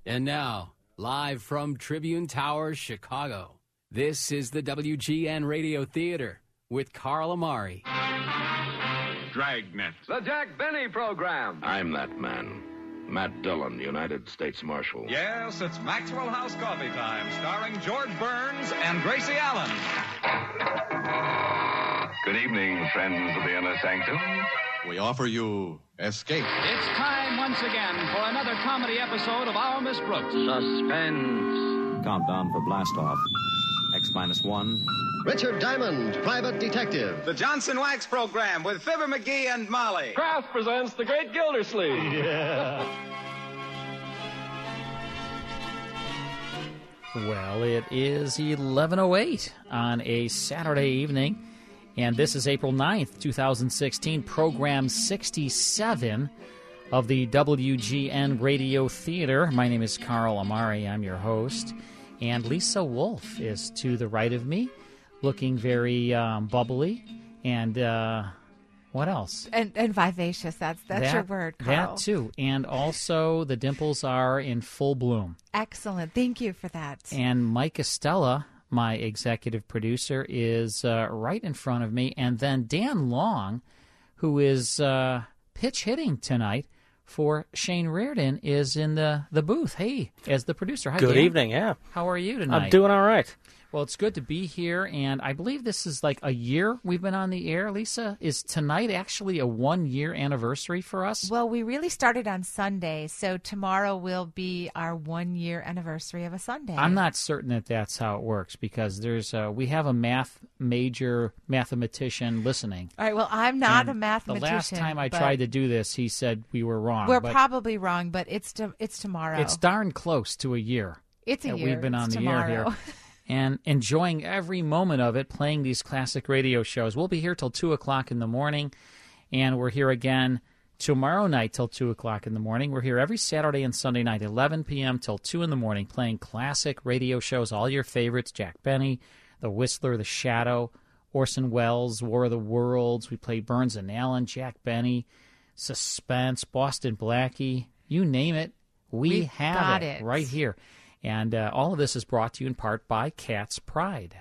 And now, live from Tribune Tower, Chicago, this is the WGN Radio Theater with Carl Amari. Dragnet. The Jack Benny Program. I'm that man. Matt Dillon, United States Marshal. Yes, it's Maxwell House Coffee Time, starring George Burns and Gracie Allen. Good evening, friends of the Inner Sanctum. We offer you Escape. It's time once again for another comedy episode of Our Miss Brooks. Suspense. Countdown for blast off. X-1. Richard Diamond, Private Detective. The Johnson Wax Program with Fibber McGee and Molly. Kraft presents The Great Gildersleeve. Yeah. Well, it is 11:08 on a Saturday evening, and this is April 9th, 2016, program 67 of the WGN Radio Theater. My name is Carl Amari. I'm your host, and Lisa Wolf is to the right of me, looking very bubbly, and what else? And vivacious. That's your word, Carl. That too. And also the dimples are in full bloom. Excellent. Thank you for that. And Mike Estella, my executive producer, is right in front of me. And then Dan Long, who is pitch hitting tonight for Shane Reardon, is in the booth. Hey, as the producer. Hi, Good Dan. evening, yeah. How are you tonight? I'm doing all right. Well, it's good to be here, and I believe this is like a year we've been on the air. Lisa, is tonight actually a one-year anniversary for us? Well, we really started on Sunday, so tomorrow will be our one-year anniversary of a Sunday. I'm not certain that that's how it works, because we have a mathematician listening. All right, well, I'm not a The mathematician. last time I tried to do this, he said we were wrong. We're probably wrong, but it's tomorrow. It's darn close to a year. It's a year. We've been on It's the tomorrow. air here. And enjoying every moment of it, playing these classic radio shows. We'll be here till 2 o'clock in the morning, and we're here again tomorrow night till 2 o'clock in the morning. We're here every Saturday and Sunday night, 11 p.m. till 2 in the morning, playing classic radio shows, all your favorites, Jack Benny, The Whistler, The Shadow, Orson Welles, War of the Worlds. We play Burns and Allen, Jack Benny, Suspense, Boston Blackie, you name it. We have it right here. And all of this is brought to you in part by Cat's Pride.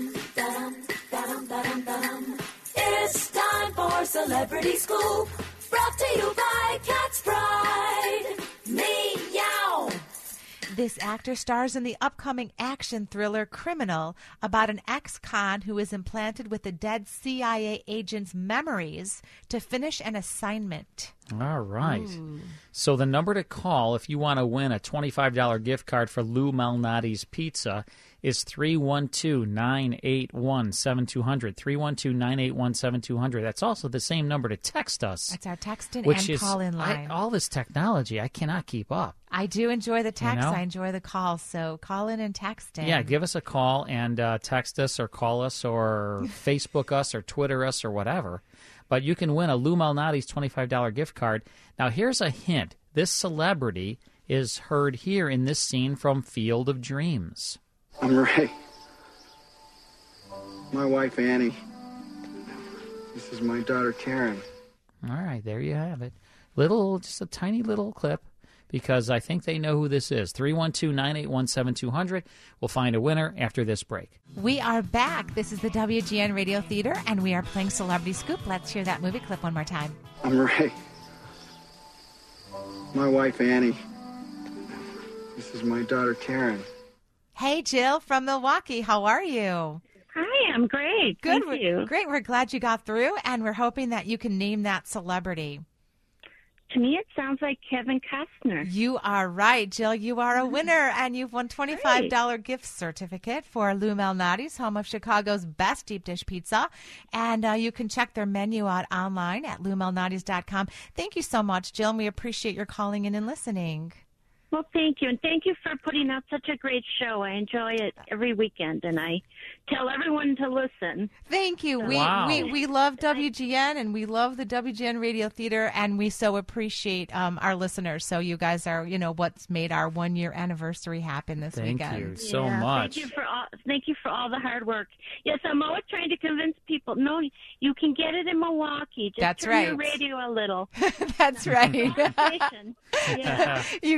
It's time for Celebrity Scoop, brought to you by Cat's Pride. Meow. This actor stars in the upcoming action thriller Criminal, about an ex-con who is implanted with a dead CIA agent's memories to finish an assignment. All right. Ooh. So the number to call if you want to win a $25 gift card for Lou Malnati's Pizza is 312-981-7200. 312-981-7200. That's also the same number to text us. That's our text in which and call-in line. All this technology, I cannot keep up. I do enjoy the text. You know? I enjoy the call. So call in and text in. Yeah, give us a call and text us or call us or Facebook us or Twitter us or whatever. But you can win a Lou Malnati's $25 gift card. Now, here's a hint. This celebrity is heard here in this scene from Field of Dreams. I'm Ray. My wife, Annie. This is my daughter, Karen. All right, there you have it. Just a tiny little clip, because I think they know who this is. 312-981-7200. We'll find a winner after this break. We are back. This is the WGN Radio Theater, and we are playing Celebrity Scoop. Let's hear that movie clip one more time. I'm Ray. My wife, Annie. This is my daughter, Karen. Hey, Jill from Milwaukee. How are you? Hi, I'm great. Good. Thank you. Great. We're glad you got through, and we're hoping that you can name that celebrity. To me, it sounds like Kevin Costner. You are right, Jill. You are a winner, and you've won $25 gift certificate for Lou Malnati's, home of Chicago's best deep dish pizza. And you can check their menu out online at loumalnatis.com. Thank you so much, Jill, and we appreciate your calling in and listening. Well, thank you, and thank you for putting out such a great show. I enjoy it every weekend, and I tell everyone to listen. Thank you. Wow. We love WGN, and we love the WGN Radio Theater, and we so appreciate our listeners. So you guys are, what's made our one-year anniversary happen this weekend. Thank you so much. Thank you for all the hard work. Yes, I'm always trying to convince people, no, you can get it in Milwaukee. Just turn your radio a little. That's right. Yeah. You got it.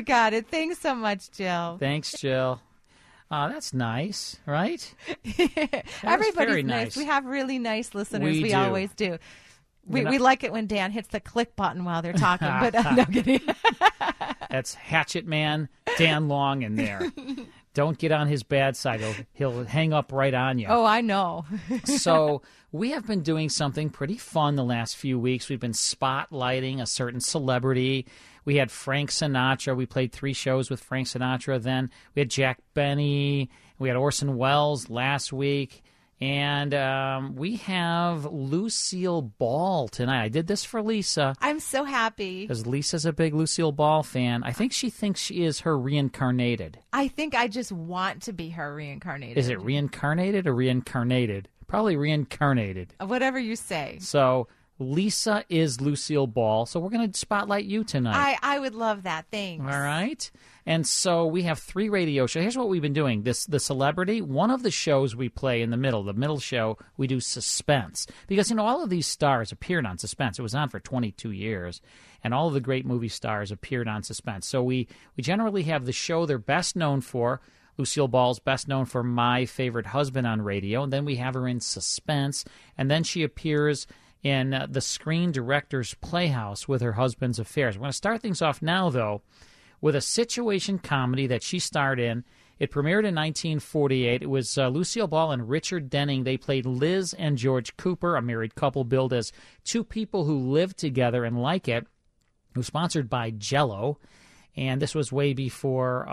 Thanks so much, Jill. Thanks, Jill. That's nice, right? Everybody's nice. We have really nice listeners. We always do. We like it when Dan hits the click button while they're talking, but no kidding. That's Hatchet Man Dan Long in there. Don't get on his bad side. He'll hang up right on you. Oh, I know. So we have been doing something pretty fun the last few weeks. We've been spotlighting a certain celebrity. We had Frank Sinatra. We played 3 shows with Frank Sinatra. Then we had Jack Benny. We had Orson Welles last week. And we have Lucille Ball tonight. I did this for Lisa. I'm so happy. Because Lisa's a big Lucille Ball fan. I think she thinks she is her reincarnated. I think I just want to be her reincarnated. Is it reincarnated or reincarnated? Probably reincarnated. Whatever you say. So Lisa is Lucille Ball. So we're going to spotlight you tonight. I would love that. Thanks. All right. And so we have 3 radio shows. Here's what we've been doing. The celebrity, one of the shows we play in the middle show, we do Suspense. Because, all of these stars appeared on Suspense. It was on for 22 years. And all of the great movie stars appeared on Suspense. So we generally have the show they're best known for. Lucille Ball's best known for My Favorite Husband on radio. And then we have her in Suspense. And then she appears in the Screen Directors Playhouse with her husband's affairs. We're going to start things off now, though, with a situation comedy that she starred in. It premiered in 1948. It was Lucille Ball and Richard Denning. They played Liz and George Cooper, a married couple billed as 2 people who live together and like it. It was sponsored by Jell-O, and this was way before,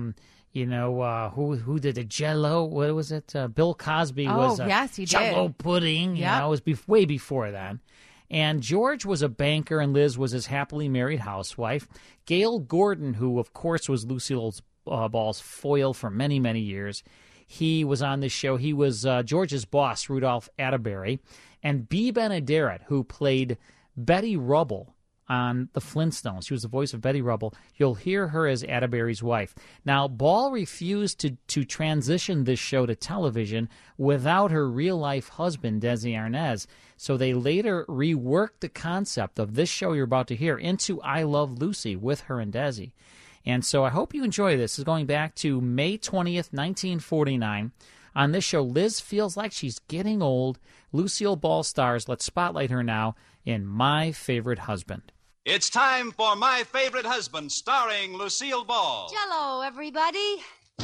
who did the Jell-O? What was it? Bill Cosby was yes, he Jell-O did. pudding. It was way before then. And George was a banker, and Liz was his happily married housewife. Gail Gordon, who, of course, was Lucille Ball's foil for many, many years, he was on this show. He was George's boss, Rudolph Atterbury. And Bea Benaderet, who played Betty Rubble on The Flintstones. She was the voice of Betty Rubble. You'll hear her as Atterbury's wife. Now, Ball refused to transition this show to television without her real-life husband, Desi Arnaz. So they later reworked the concept of this show you're about to hear into I Love Lucy with her and Desi. And so I hope you enjoy this. This is going back to May 20th, 1949. On this show, Liz feels like she's getting old. Lucille Ball stars. Let's spotlight her now in My Favorite Husband. It's time for My Favorite Husband, starring Lucille Ball. Jell-O, everybody.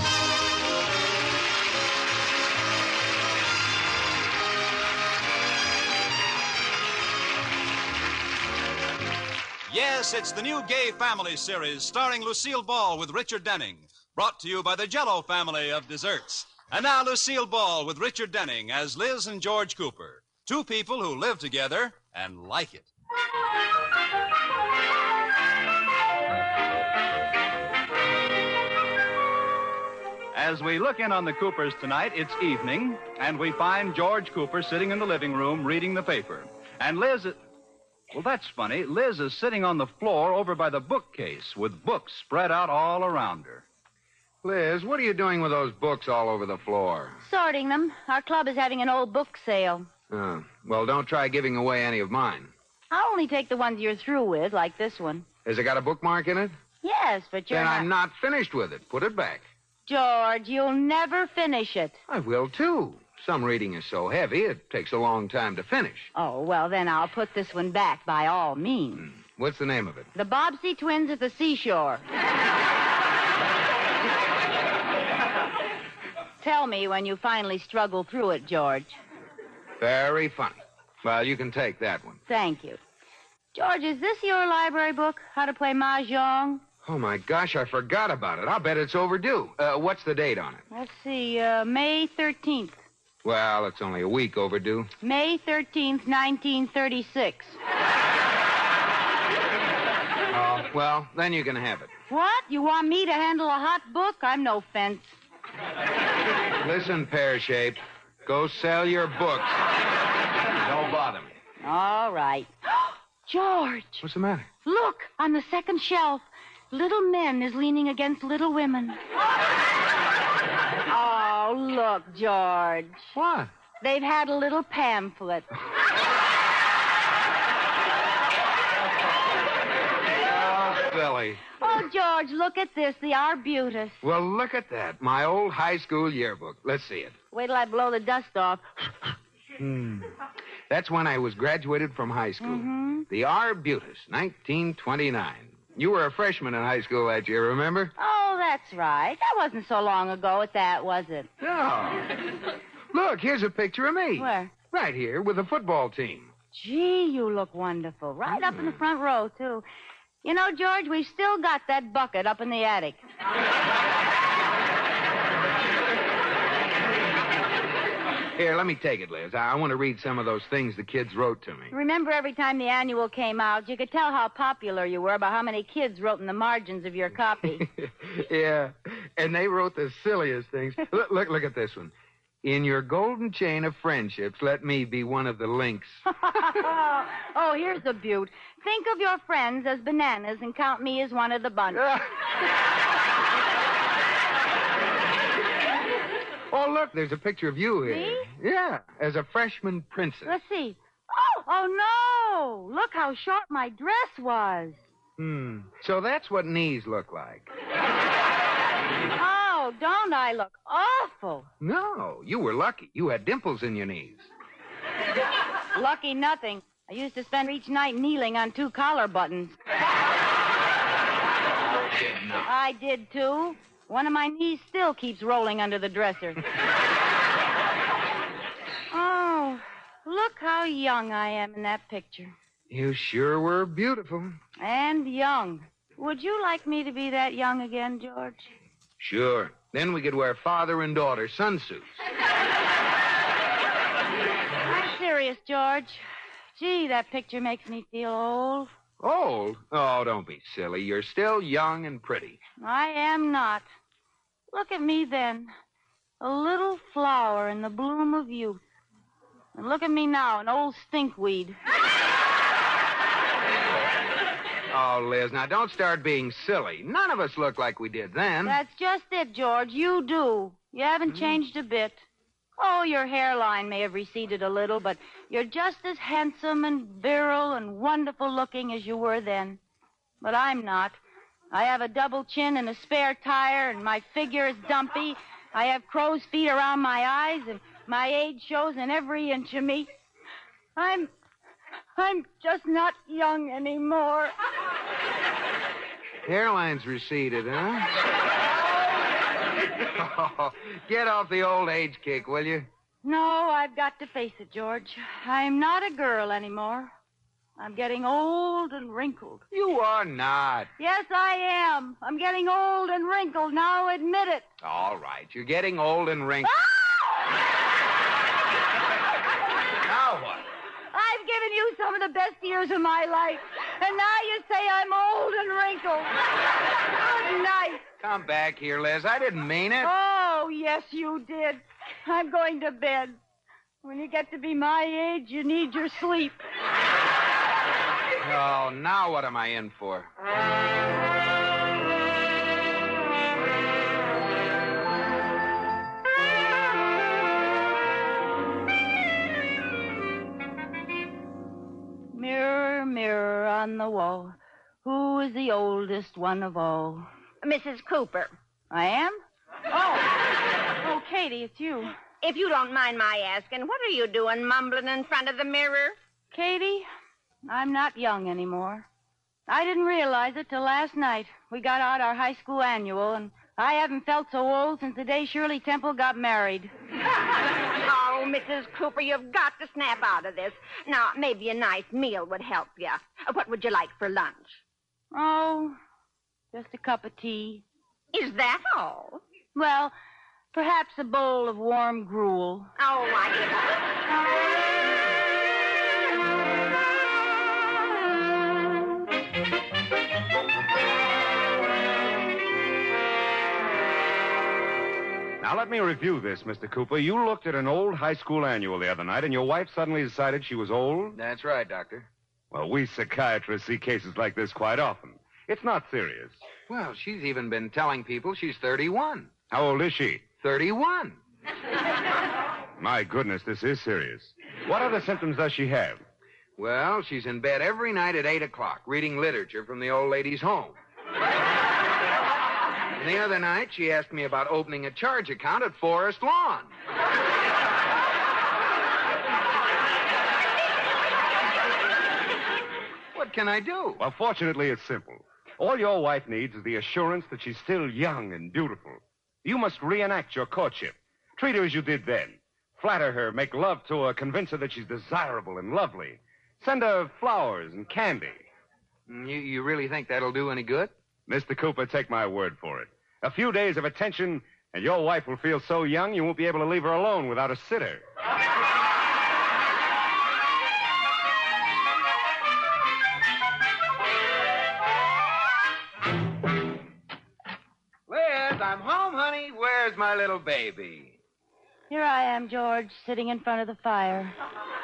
Yes, it's the new Gay Family series starring Lucille Ball with Richard Denning. Brought to you by the Jell-O family of desserts. And now Lucille Ball with Richard Denning as Liz and George Cooper. 2 people who live together and like it. As we look in on the Coopers tonight, it's evening, and we find George Cooper sitting in the living room reading the paper. And Liz... Well, that's funny. Liz is sitting on the floor over by the bookcase with books spread out all around her. Liz, what are you doing with those books all over the floor? Sorting them. Our club is having an old book sale. Oh, well, don't try giving away any of mine. I'll only take the ones you're through with, like this one. Has it got a bookmark in it? Yes, but you're Then not... I'm not finished with it. Put it back. George, you'll never finish it. I will, too. Some reading is so heavy, it takes a long time to finish. Oh, well, then I'll put this one back by all means. What's the name of it? The Bobbsey Twins at the Seashore. Tell me when you finally struggle through it, George. Very funny. Well, you can take that one. Thank you. George, is this your library book, How to Play Mahjong? Oh, my gosh, I forgot about it. I'll bet it's overdue. What's the date on it? Let's see, May 13th. Well, it's only a week overdue. May 13th, 1936. Oh, well, then you can have it. What? You want me to handle a hot book? I'm no fence. Listen, pear-shaped. Go sell your books. Don't bother me. All right. George. What's the matter? Look, on the second shelf. Little Men is leaning against Little Women. Oh, look, George. What? They've had a little pamphlet. Oh, silly. Oh, George, look at this, the Arbutus. Well, look at that. My old high school yearbook. Let's see it. Wait till I blow the dust off. That's when I was graduated from high school. Mm-hmm. The Arbutus, 1929. You were a freshman in high school that year, remember? Oh, that's right. That wasn't so long ago at that, was it? No. Look, here's a picture of me. Where? Right here with the football team. Gee, you look wonderful. Right up in the front row, too. You know, George, we've still got that bucket up in the attic. Here, let me take it, Liz. I want to read some of those things the kids wrote to me. Remember every time the annual came out, you could tell how popular you were by how many kids wrote in the margins of your copy. Yeah, and they wrote the silliest things. Look at this one. In your golden chain of friendships, let me be one of the links. Oh, here's a beaut. Think of your friends as bananas and count me as one of the bunch. Oh, look, there's a picture of you here. Me? Yeah, as a freshman princess. Let's see. Oh, no. Look how short my dress was. So that's what knees look like. Oh, don't I look awful? No, you were lucky. You had dimples in your knees. Lucky nothing. I used to spend each night kneeling on 2 collar buttons. I did, too. One of my knees still keeps rolling under the dresser. Oh, look how young I am in that picture. You sure were beautiful. And young. Would you like me to be that young again, George? Sure. Then we could wear father and daughter sunsuits. I'm serious, George. Gee, that picture makes me feel old. Old? Oh, don't be silly. You're still young and pretty. I am not. Look at me then. A little flower in the bloom of youth. And look at me now, an old stinkweed. Oh, Liz, now don't start being silly. None of us look like we did then. That's just it, George. You do. You haven't changed a bit. Oh, your hairline may have receded a little, but you're just as handsome and virile and wonderful looking as you were then. But I'm not. I have a double chin and a spare tire, and my figure is dumpy. I have crow's feet around my eyes, and my age shows in every inch of me. I'm just not young anymore. Hairline's receded, huh? Oh, get off the old age kick, will you? No, I've got to face it, George. I'm not a girl anymore. I'm getting old and wrinkled. You are not. Yes, I am. I'm getting old and wrinkled. Now admit it. All right, you're getting old and wrinkled. Now what? I've given you some of the best years of my life, and now you say I'm old and wrinkled. Good night. Come back here, Liz. I didn't mean it. Oh, yes, you did. I'm going to bed. When you get to be my age, you need your sleep. Oh, now what am I in for? Mirror, mirror on the wall, who is the oldest one of all? Mrs. Cooper. I am? Oh, Katie, it's you. If you don't mind my asking, what are you doing mumbling in front of the mirror? Katie, I'm not young anymore. I didn't realize it till last night. We got out our high school annual, and I haven't felt so old since the day Shirley Temple got married. Oh, Mrs. Cooper, you've got to snap out of this. Now, maybe a nice meal would help you. What would you like for lunch? Oh, just a cup of tea. Is that all? Well, perhaps a bowl of warm gruel. Oh, I Now, let me review this, Mr. Cooper. You looked at an old high school annual the other night, and your wife suddenly decided she was old? That's right, Doctor. Well, we psychiatrists see cases like this quite often. It's not serious. Well, she's even been telling people she's 31. How old is she? 31. My goodness, this is serious. What other symptoms does she have? Well, she's in bed every night at 8 o'clock, reading literature from the old lady's home. And the other night, she asked me about opening a charge account at Forest Lawn. What can I do? Well, fortunately, it's simple. All your wife needs is the assurance that she's still young and beautiful. You must reenact your courtship. Treat her as you did then. Flatter her, make love to her, convince her that she's desirable and lovely. Send her flowers and candy. You really think that'll do any good? Mr. Cooper, take my word for it. A few days of attention, and your wife will feel so young you won't be able to leave her alone without a sitter. Liz, I'm home, honey. Where's my little baby? Here I am, George, sitting in front of the fire.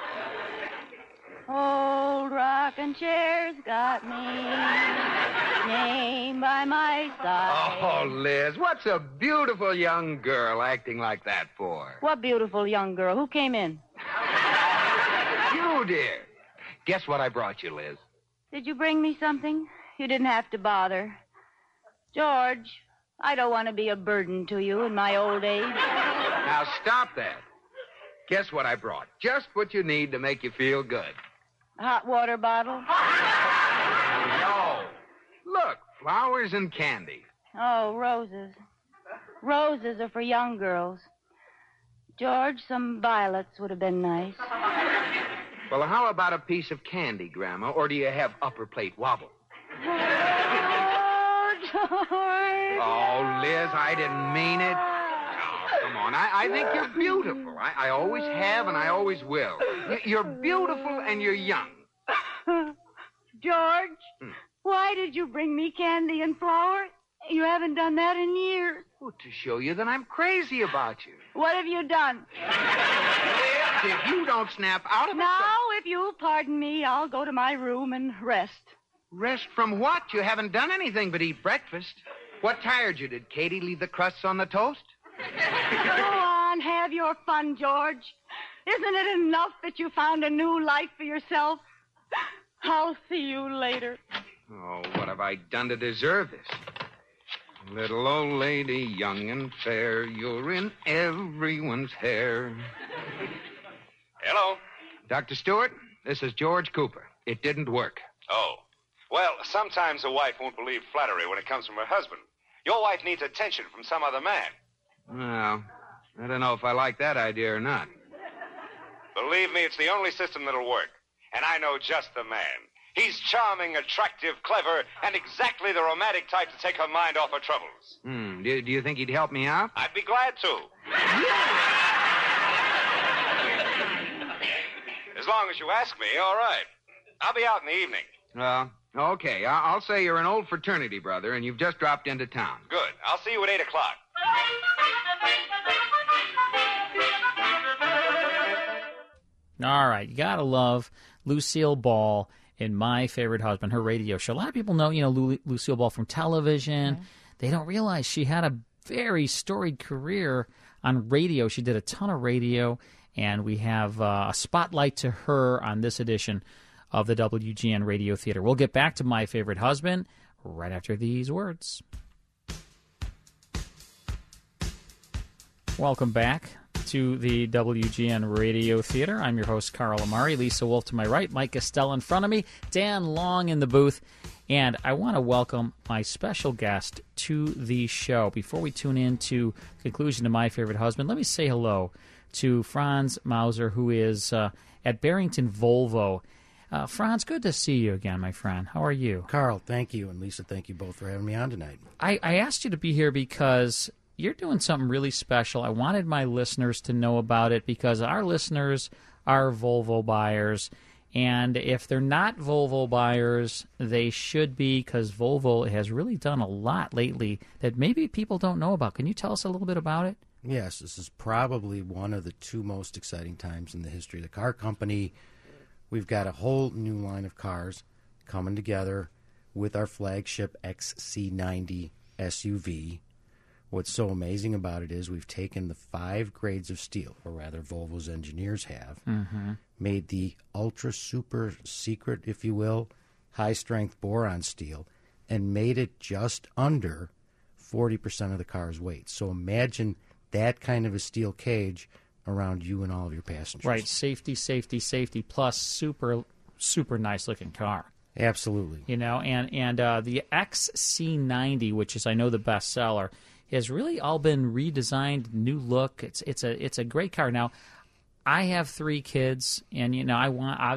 Old rocking chair's got me, name by my side. Oh, Liz, what's a beautiful young girl acting like that for? What beautiful young girl? Who came in? You, dear. Guess what I brought you, Liz? Did you bring me something? You didn't have to bother. George, I don't want to be a burden to you in my old age. Now, stop that. Guess what I brought? Just what you need to make you feel good. A hot water bottle? No. Look, flowers and candy. Oh, roses. Roses are for young girls. George, some violets would have been nice. Well, how about a piece of candy, Grandma? Or do you have upper plate wobble? Oh, George. Oh, Liz, I didn't mean it. Oh, come on. I think you're beautiful. I always have and I always will. You're beautiful and you're young. George, why did you bring me candy and flowers? You haven't done that in years. Oh, to show you that I'm crazy about you. What have you done? Liz, if you don't snap out of it... Now, if you'll pardon me, I'll go to my room and rest. Rest from what? You haven't done anything but eat breakfast. What tired you? Did Katie leave the crusts on the toast? Go on, have your fun, George. Isn't it enough that you found a new life for yourself? I'll see you later. Oh, what have I done to deserve this? Little old lady, young and fair, you're in everyone's hair. Hello? Dr. Stewart, this is George Cooper. It didn't work. Oh. Well, sometimes a wife won't believe flattery when it comes from her husband. Your wife needs attention from some other man. Well, I don't know if I like that idea or not. Believe me, it's the only system that'll work. And I know just the man. He's charming, attractive, clever, and exactly the romantic type to take her mind off her troubles. Do you think he'd help me out? I'd be glad to. As long as you ask me, all right. I'll be out in the evening. Well, okay. I'll say you're an old fraternity brother, and you've just dropped into town. Good. I'll see you at 8 o'clock. All right, you gotta love Lucille Ball in My Favorite Husband, her radio show. A lot of people know, Lucille Ball from television. Mm-hmm. They don't realize she had a very storied career on radio. She did a ton of radio, and we have a spotlight to her on this edition of the WGN Radio Theater. We'll get back to My Favorite Husband right after these words. Welcome back to the WGN Radio Theater. I'm your host, Carl Amari. Lisa Wolf to my right, Mike Estelle in front of me, Dan Long in the booth. And I want to welcome my special guest to the show. Before we tune in to the conclusion of My Favorite Husband, let me say hello to Franz Mauser, who is at Barrington Volvo. Franz, good to see you again, my friend. How are you? Carl, thank you. And Lisa, thank you both for having me on tonight. I asked you to be here because you're doing something really special. I wanted my listeners to know about it because our listeners are Volvo buyers. And if they're not Volvo buyers, they should be, because Volvo has really done a lot lately that maybe people don't know about. Can you tell us a little bit about it? Yes, this is probably one of the two most exciting times in the history of the car company. We've got a whole new line of cars coming together with our flagship XC90 SUV. What's so amazing about it is we've taken the 5 grades of steel, or rather Volvo's engineers have, made the ultra super secret, if you will, high-strength boron steel, and made it just under 40% of the car's weight. So imagine that kind of a steel cage around you and all of your passengers. Right, safety, safety, safety, plus super, super nice looking car. Absolutely. You know, and the XC90, which is, I know, the best seller, has really all been redesigned, new look. It's a great car. Now, I have 3 kids, and you know, I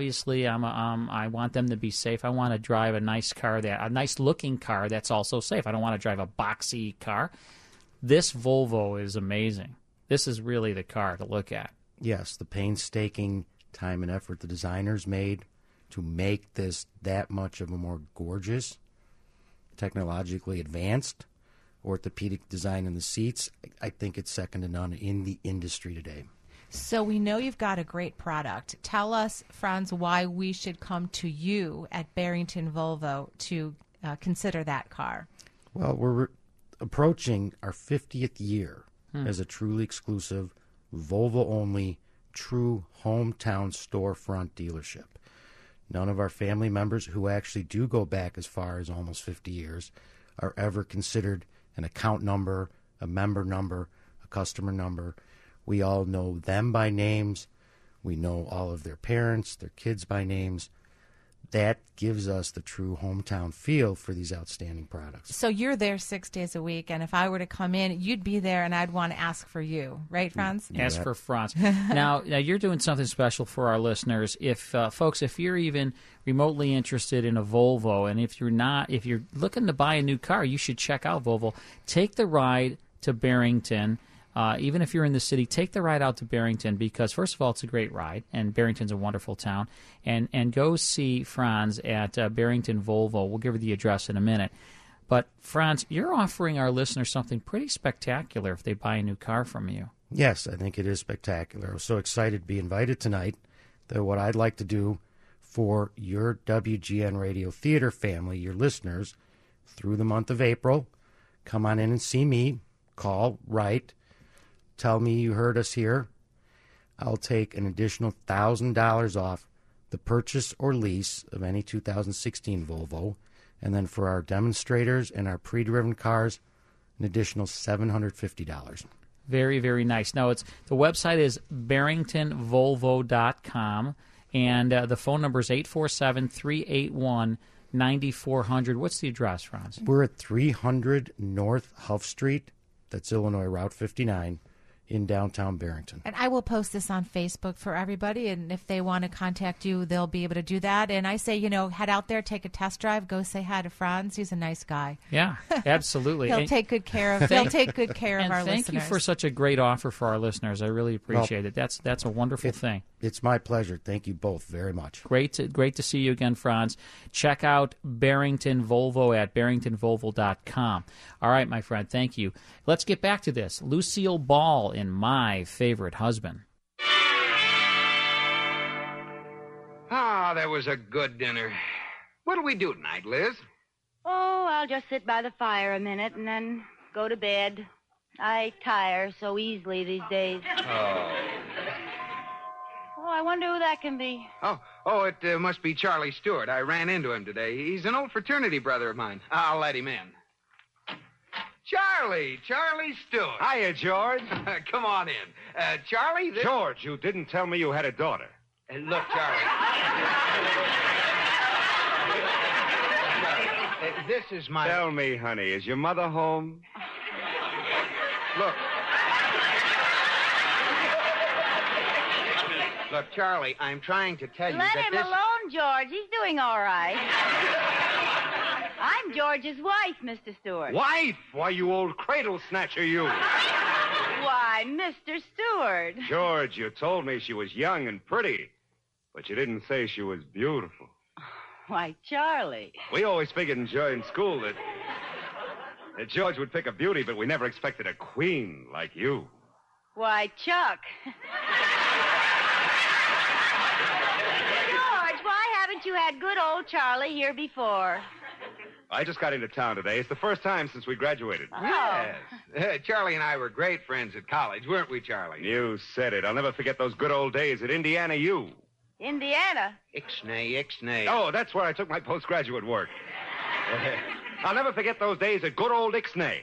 want them to be safe. I want to drive a nice car, a nice looking car that's also safe. I don't want to drive a boxy car. This Volvo is amazing. This is really the car to look at. Yes, the painstaking time and effort the designers made to make this that much of a more gorgeous, technologically advanced, orthopedic design in the seats, I think it's second to none in the industry today. So we know you've got a great product. Tell us, Franz, why we should come to you at Barrington Volvo to consider that car. Well, we're approaching our 50th year as a truly exclusive, Volvo-only, true hometown storefront dealership. None of our family members who actually do go back as far as almost 50 years are ever considered an account number, a member number, a customer number. We all know them by names. We know all of their parents, their kids by names. That gives us the true hometown feel for these outstanding products. So you're there 6 days a week, and if I were to come in, you'd be there, and I'd want to ask for you. Right, Franz? Ask for Franz. Now, you're doing something special for our listeners. If folks, if you're even remotely interested in a Volvo, and if you're looking to buy a new car, you should check out Volvo. Take the ride to Barrington. Even if you're in the city, take the ride out to Barrington because, first of all, it's a great ride, and Barrington's a wonderful town. And go see Franz at Barrington Volvo. We'll give her the address in a minute. But, Franz, you're offering our listeners something pretty spectacular if they buy a new car from you. Yes, I think it is spectacular. I was so excited to be invited tonight that what I'd like to do for your WGN Radio Theater family, your listeners, through the month of April, come on in and see me, call, write, tell me you heard us here. I'll take an additional $1,000 off the purchase or lease of any 2016 Volvo. And then for our demonstrators and our pre-driven cars, an additional $750. Very, very nice. Now, the website is barringtonvolvo.com, and the phone number is 847-381-9400. What's the address, Franz? We're at 300 North Huff Street. That's Illinois Route 59. In downtown Barrington. And I will post this on Facebook for everybody, and if they want to contact you, they'll be able to do that. And I say, head out there, take a test drive, go say hi to Franz. He's a nice guy. Yeah, absolutely. He'll take good care of our listeners. Thank you for such a great offer for our listeners. I really appreciate it. That's a wonderful thing. It's my pleasure. Thank you both very much. Great to see you again, Franz. Check out Barrington Volvo at barringtonvolvo.com. All right, my friend, thank you. Let's get back to this. Lucille Ball in My Favorite Husband. Ah, that was a good dinner. What'll we do tonight, Liz? Oh, I'll just sit by the fire a minute and then go to bed. I tire so easily these days. Oh, I wonder who that can be. It must be Charlie Stewart. I ran into him today. He's an old fraternity brother of mine. I'll let him in. Charlie Stewart. Hiya, George. Come on in. Charlie, George, you didn't tell me you had a daughter. Look, Charlie. This is my... Tell me, honey, is your mother home? Look, Charlie, I'm trying to tell you Let that him alone, George. He's doing all right. I'm George's wife, Mr. Stewart. Wife? Why, you old cradle snatcher, you. Why, Mr. Stewart. George, you told me she was young and pretty, but you didn't say she was beautiful. Why, Charlie. We always figured in school that George would pick a beauty, but we never expected a queen like you. Why, Chuck. George, why haven't you had good old Charlie here before? I just got into town today. It's the first time since we graduated. Yes. Charlie and I were great friends at college, weren't we, Charlie? You said it. I'll never forget those good old days at Indiana U. Indiana? Ixnay. Oh, that's where I took my postgraduate work. I'll never forget those days at good old Ixnay.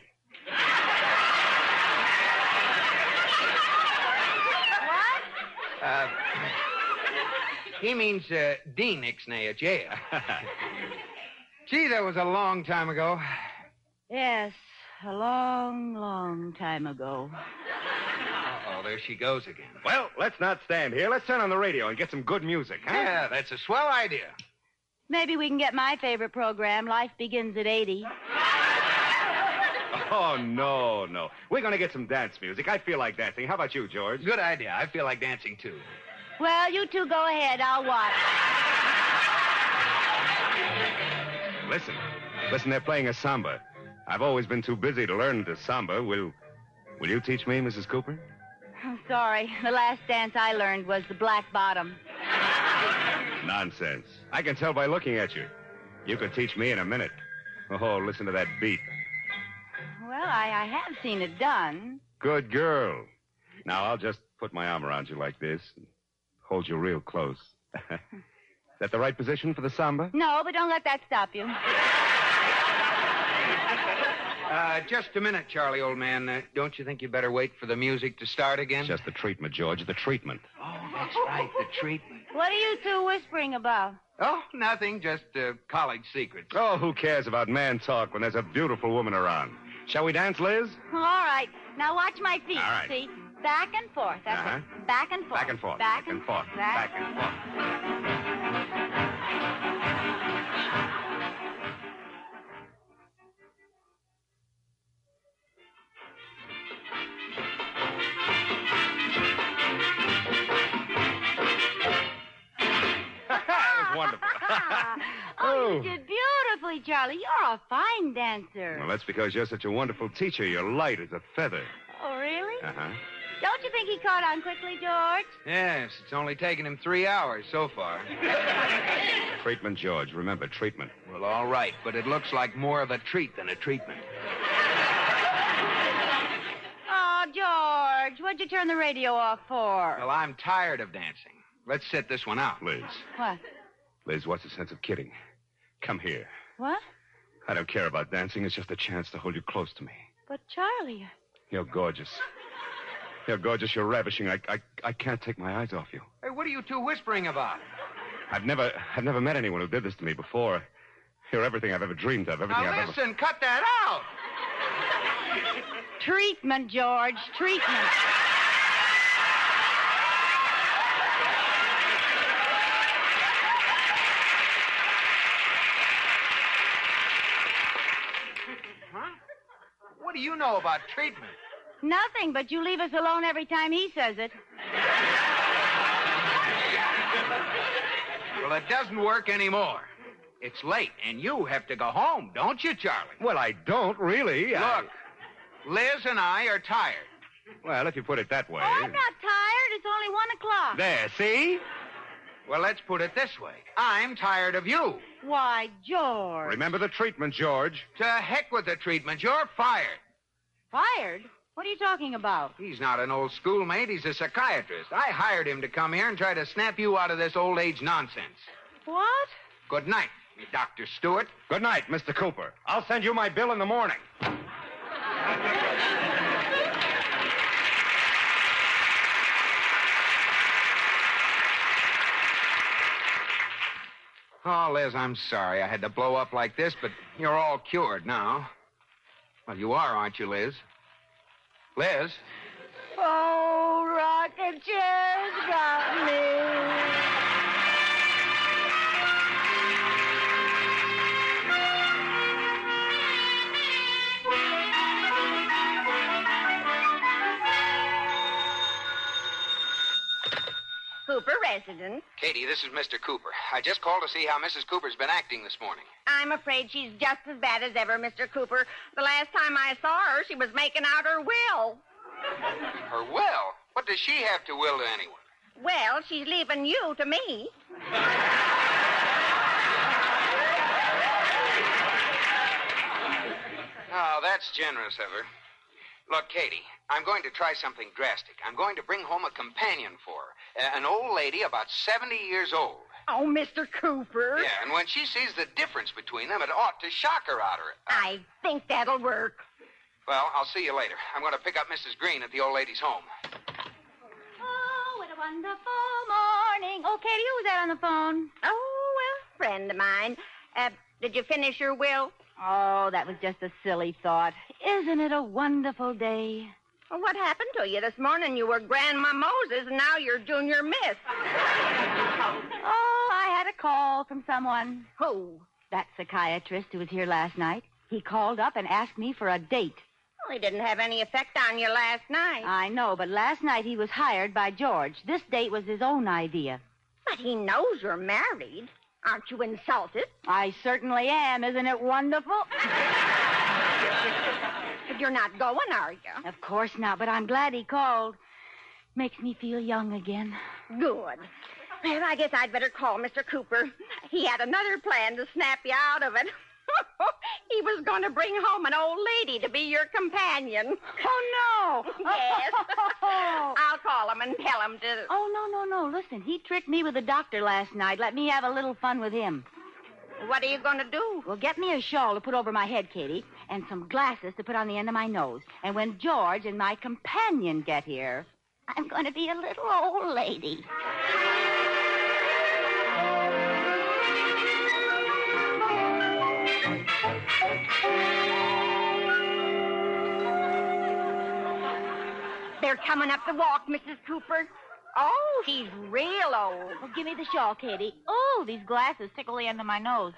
What? He means Dean Ixnay at jail. Gee, that was a long time ago. Yes, a long, long time ago. Uh-oh, there she goes again. Well, let's not stand here. Let's turn on the radio and get some good music, huh? Yeah, that's a swell idea. Maybe we can get my favorite program, Life Begins at 80. Oh, no. We're going to get some dance music. I feel like dancing. How about you, George? Good idea. I feel like dancing, too. Well, you two go ahead. I'll watch. Listen, they're playing a samba. I've always been too busy to learn the samba. Will you teach me, Mrs. Cooper? I'm sorry. The last dance I learned was the black bottom. Nonsense. I can tell by looking at you. You could teach me in a minute. Oh, listen to that beat. Well, I have seen it done. Good girl. Now, I'll just put my arm around you like this and hold you real close. Is that the right position for the samba? No, but don't let that stop you. Just a minute, Charlie, old man. Don't you think you better wait for the music to start again? Just the treatment, George, the treatment. Oh, that's right, the treatment. What are you two whispering about? Oh, nothing, just college secrets. Oh, who cares about man talk when there's a beautiful woman around? Shall we dance, Liz? All right. Now watch my feet. All right. See? Back and forth. That's it. Back and forth. Back and forth. Back and forth. Back and forth. That was wonderful. Oh, you did beautifully, Charlie. You're a fine dancer. Well, that's because you're such a wonderful teacher. You're light as a feather. Oh, really? Uh-huh. Don't you think he caught on quickly, George? Yes, it's only taken him 3 hours so far. Treatment, George. Remember, treatment. Well, all right, but it looks like more of a treat than a treatment. Oh, George, what'd you turn the radio off for? Well, I'm tired of dancing. Let's sit this one out. Liz. What? Liz, what's the sense of kidding? Come here. What? I don't care about dancing. It's just a chance to hold you close to me. But, Charlie... You're gorgeous. You're gorgeous. You're ravishing. I can't take my eyes off you. Hey, what are you two whispering about? I've never met anyone who did this to me before. You're everything I've ever dreamed of. Everything Now, listen, cut that out. Treatment, George. Treatment. What do you know about treatment? Nothing, but you leave us alone every time he says it. Well, it doesn't work anymore. It's late, and you have to go home, don't you, Charlie? Well, I don't really. Look, Liz and I are tired. Well, if you put it that way. Oh, I'm not tired. It's only 1 o'clock. There, see? Well, let's put it this way. I'm tired of you. Why, George. Remember the treatment, George. To heck with the treatment. You're fired. Fired? What are you talking about? He's not an old schoolmate. He's a psychiatrist. I hired him to come here and try to snap you out of this old age nonsense. What? Good night, Dr. Stewart. Good night, Mr. Cooper. I'll send you my bill in the morning. Oh, Liz, I'm sorry I had to blow up like this, but you're all cured now. Well, you are, aren't you, Liz? Liz? Oh, rocking chairs got me. Cooper, resident. Katie, this is Mr. Cooper. I just called to see how Mrs. Cooper's been acting this morning. I'm afraid she's just as bad as ever, Mr. Cooper. The last time I saw her, she was making out her will. Her will? What does she have to will to anyone? Well, she's leaving you to me. Oh, that's generous of her. Look, Katie, I'm going to try something drastic. I'm going to bring home a companion for her. An old lady about 70 years old. Oh, Mr. Cooper. Yeah, and when she sees the difference between them, it ought to shock her out of her. I think that'll work. Well, I'll see you later. I'm going to pick up Mrs. Green at the old lady's home. Oh, what a wonderful morning. Oh, Katie, who was that on the phone? Oh, well, friend of mine. Did you finish your will? Oh, that was just a silly thought. Isn't it a wonderful day? Well, what happened to you? This morning you were Grandma Moses, and now you're Junior Miss. Oh, I had a call from someone. Who? That psychiatrist who was here last night. He called up and asked me for a date. Well, he didn't have any effect on you last night. I know, but last night he was hired by George. This date was his own idea. But he knows you're married. Aren't you insulted? I certainly am. Isn't it wonderful? But you're not going, are you? Of course not, but I'm glad he called. Makes me feel young again. Good. Well, I guess I'd better call Mr. Cooper. He had another plan to snap you out of it. He was going to bring home an old lady to be your companion. Oh, no. Yes. I'll call him and tell him to... Oh, no. Listen, he tricked me with the doctor last night. Let me have a little fun with him. What are you going to do? Well, get me a shawl to put over my head, Katie, and some glasses to put on the end of my nose. And when George and my companion get here, I'm going to be a little old lady. They're coming up the walk, Mrs. Cooper. Oh, she's real old. Well, give me the shawl, Katie. Oh, these glasses tickle the end of my nose.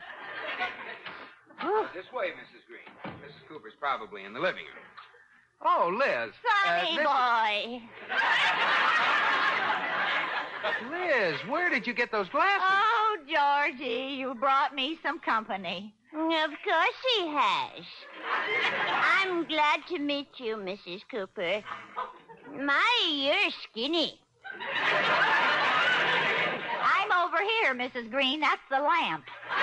This way, Mrs. Green. Mrs. Cooper's probably in the living room. Oh, Liz. Sonny boy. Liz, where did you get those glasses? Oh, Georgie, you brought me some company. Of course he has. I'm glad to meet you, Mrs. Cooper. My, you're skinny. I'm over here, Mrs. Green. That's the lamp.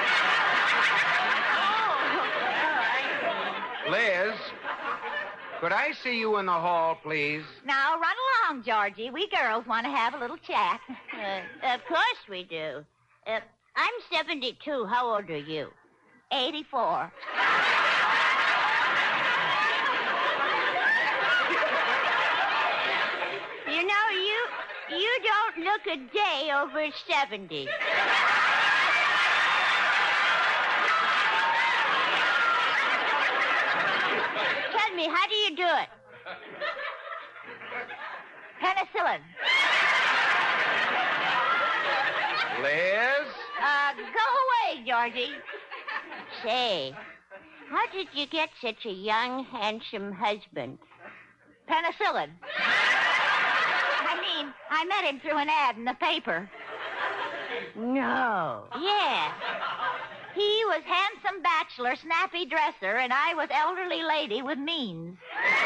Liz, could I see you in the hall, please? Now, run along, Georgie. We girls want to have a little chat. Of course we do. I'm 72. How old are you? 84. You know, you don't look a day over 70. Tell me, how do you do it? Penicillin. Liz? Go away, Georgie. Say, how did you get such a young, handsome husband? Penicillin. I met him through an ad in the paper. No. Yeah. He was handsome bachelor, snappy dresser, and I was elderly lady with means.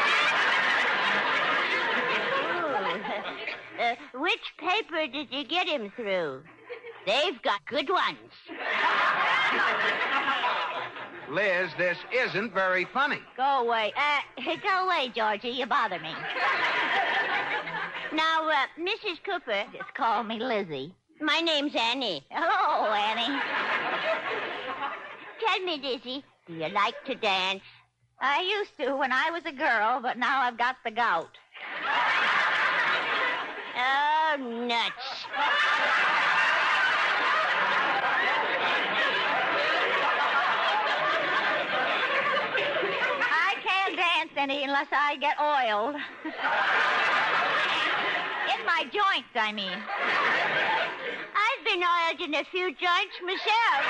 Which paper did you get him through? They've got good ones. Liz, this isn't very funny. Go away. Go away, Georgie. You bother me. Now, Mrs. Cooper... Just call me Lizzie. My name's Annie. Hello, Annie. Tell me, Lizzie, do you like to dance? I used to when I was a girl, but now I've got the gout. Oh, nuts. I can't dance any unless I get oiled. In my joints, I mean. I've been oiled in a few joints myself.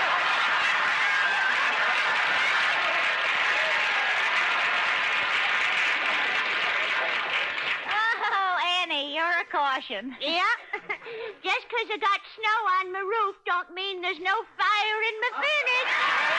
Oh, Annie, you're a caution. Yeah? Just 'cause I got snow on my roof don't mean there's no fire in my furnace.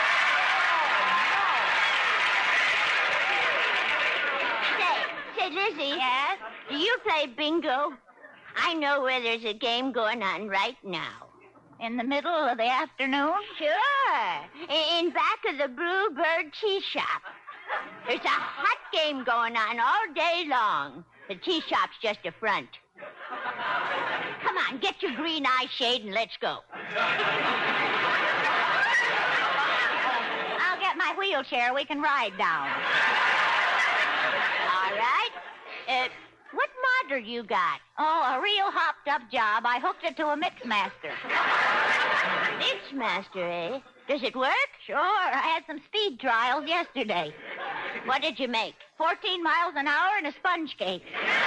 Say, Lizzie. Yes? Do you play bingo? I know where there's a game going on right now. In the middle of the afternoon? Sure. In back of the Bluebird Tea Shop. There's a hot game going on all day long. The tea shop's just a front. Come on, get your green eye shade and let's go. I'll get my wheelchair. We can ride down. All right. What model you got? Oh, a real hopped-up job. I hooked it to a Mixmaster. Mixmaster, eh? Does it work? Sure. I had some speed trials yesterday. What did you make? 14 miles an hour and a sponge cake.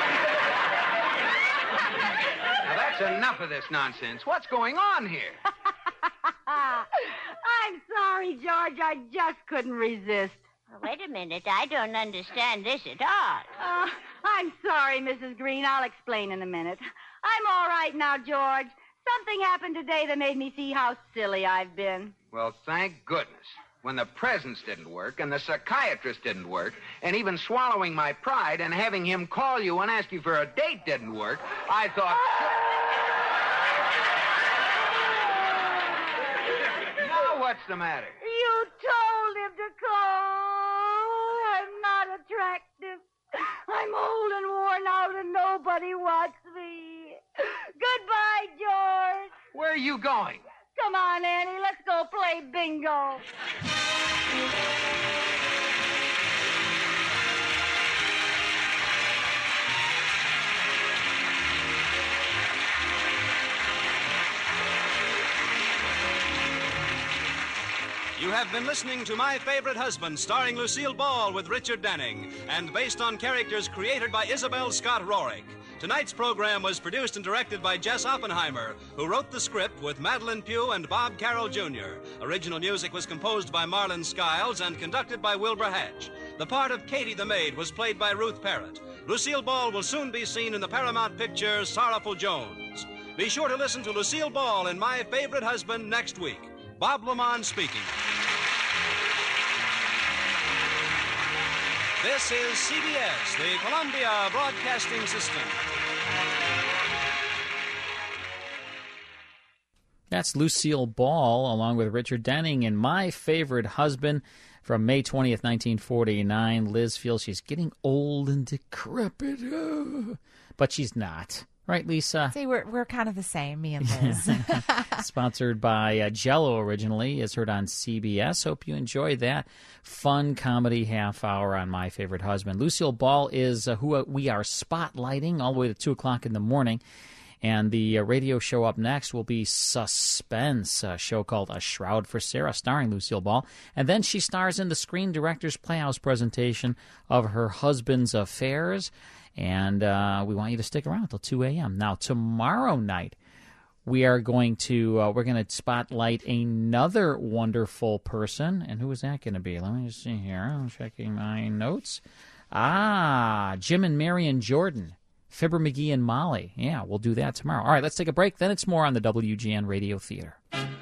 Now, that's enough of this nonsense. What's going on here? I'm sorry, George. I just couldn't resist. Wait a minute. I don't understand this at all. I'm sorry, Mrs. Green. I'll explain in a minute. I'm all right now, George. Something happened today that made me see how silly I've been. Well, thank goodness. When the presents didn't work, and the psychiatrist didn't work, and even swallowing my pride and having him call you and ask you for a date didn't work, I thought... Now what's the matter? You told him to call. I'm not attractive. I'm old and worn out and nobody wants me. Goodbye, George. Where are you going? Come on, Annie. Let's go play bingo. You have been listening to My Favorite Husband, starring Lucille Ball with Richard Denning, and based on characters created by Isabel Scott Rorick. Tonight's program was produced and directed by Jess Oppenheimer, who wrote the script with Madeline Pugh and Bob Carroll Jr. Original music was composed by Marlon Skiles and conducted by Wilbur Hatch. The part of Katie the Maid was played by Ruth Parrott. Lucille Ball will soon be seen in the Paramount picture Sorrowful Jones. Be sure to listen to Lucille Ball in My Favorite Husband next week. Bob Lamont speaking. This is CBS, the Columbia Broadcasting System. That's Lucille Ball, along with Richard Denning, in My Favorite Husband from May 20th, 1949. Liz feels she's getting old and decrepit, but she's not. Right, Lisa? See, we're kind of the same, me and Liz. Sponsored by Jell-O originally, is heard on CBS. Hope you enjoyed that fun comedy half hour on My Favorite Husband. Lucille Ball is who we are spotlighting all the way to 2 o'clock in the morning. And the radio show up next will be Suspense, a show called A Shroud for Sarah, starring Lucille Ball. And then she stars in the Screen Directors Playhouse presentation of her husband's affairs. And we want you to stick around till 2 a.m. Now, tomorrow night, we're going to spotlight another wonderful person. And who is that going to be? Let me just see here. I'm checking my notes. Jim and Marion Jordan. Fibber McGee and Molly. Yeah, we'll do that tomorrow. All right, let's take a break. Then it's more on the WGN Radio Theater.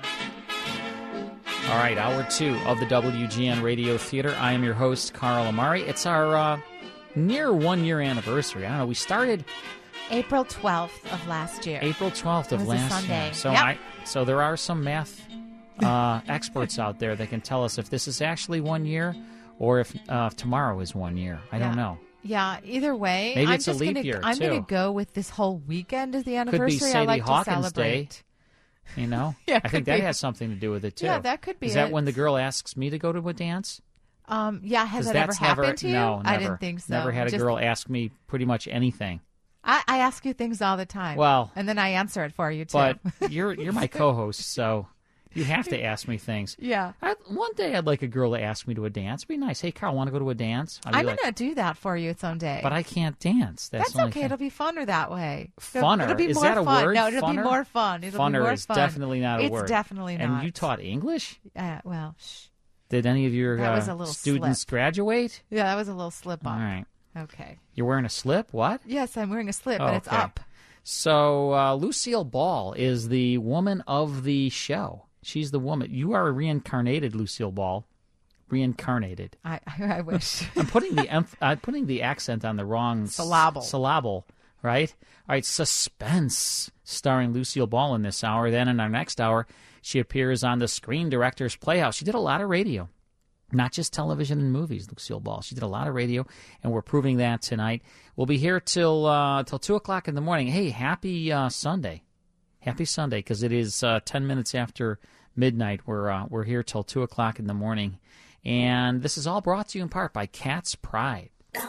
All right, hour 2 of the WGN Radio Theater. I am your host, Carl Amari. It's our near 1-year anniversary. I don't know, we started April 12th of last year. April 12th of last Sunday. year. So yep. So there are some math experts out there that can tell us if this is actually 1 year or if tomorrow is 1 year. I don't know. Yeah, either way. Maybe it's a leap year, I'm too. going to go with this whole weekend as the anniversary. Could be Sadie I like Hawkins to celebrate. Day. You know? Yeah, I think that has something to do with it, too. Yeah, that could be Is that when the girl asks me to go to a dance? Yeah, has that ever happened to you? No, never. I didn't think so. Never had a girl ask me pretty much anything. I ask you things all the time. Well, and then I answer it for you, too. But you're my co-host, so you have to ask me things. Yeah. One day I'd like a girl to ask me to a dance. It'd be nice. Hey, Carl, want to go to a dance? I'm going to do that for you someday. But I can't dance. That's okay. Thing. It'll be funner that way. Funner? It'll be is more that a fun. word? No, it'll funner? be more fun. It'll funner be more is fun. definitely not a word. It's definitely not. And you taught English? Well, shh. Did any of your students slip. graduate? Yeah, that was a little slip up. All right. Okay. You're wearing a slip? What? Yes, I'm wearing a slip, but it's up. So Lucille Ball is the woman of the show. She's the woman. You are a reincarnated Lucille Ball. Reincarnated. I wish. I'm putting the accent on the wrong syllable, right? All right, Suspense, starring Lucille Ball in this hour. Then in our next hour, she appears on the Screen Directors Playhouse. She did a lot of radio. Not just television and movies, Lucille Ball. She did a lot of radio, and we're proving that tonight. We'll be here till 2 o'clock in the morning. Hey, happy Sunday. Happy Sunday, because it is 10 minutes after midnight. We're here till 2 o'clock in the morning. And this is all brought to you in part by Cat's Pride.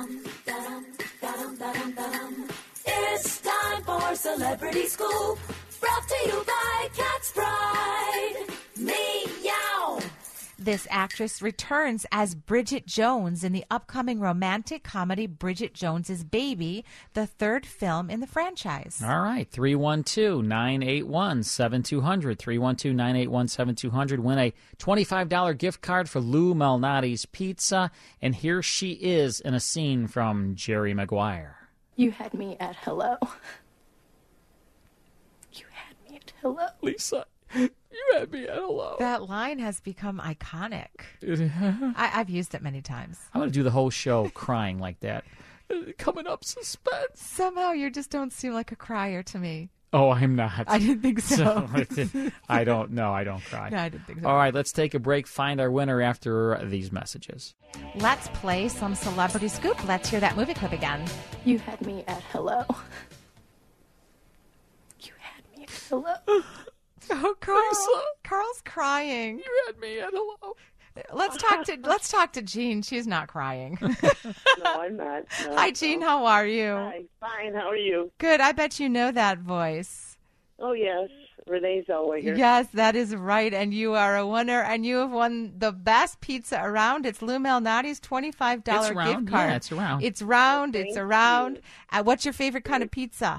It's time for Celebrity Scoop, brought to you by Cat's Pride. Meow. This actress returns as Bridget Jones in the upcoming romantic comedy Bridget Jones's Baby, the third film in the franchise. All right, 312-981-7200, 312-981-7200. Win a $25 gift card for Lou Malnati's Pizza. And here she is in a scene from Jerry Maguire. You had me at hello. You had me at hello. Lisa, you had me at hello. That line has become iconic. I've used it many times. I'm going to do the whole show crying like that. Coming up, suspense. Somehow you just don't seem like a crier to me. Oh, I'm not. I didn't think so. I don't know. I don't cry. No, I didn't think so. All right, let's take a break, find our winner after these messages. Let's play some Celebrity Scoop. Let's hear that movie clip again. You had me at hello. You had me at hello. Oh, Carl. Carl's crying. You had me at hello. Let's talk to Jean. She's not crying. No, I'm not. No, Hi, Jean. How are you? Hi, fine. How are you? Good. I bet you know that voice. Oh, yes. Renee Zellweger. Yes, that is right. And you are a winner, and you have won the best pizza around. It's Lou Malnati's $25 gift card. Yeah, it's round. It's round. Thank It's around. you. What's your favorite kind of pizza?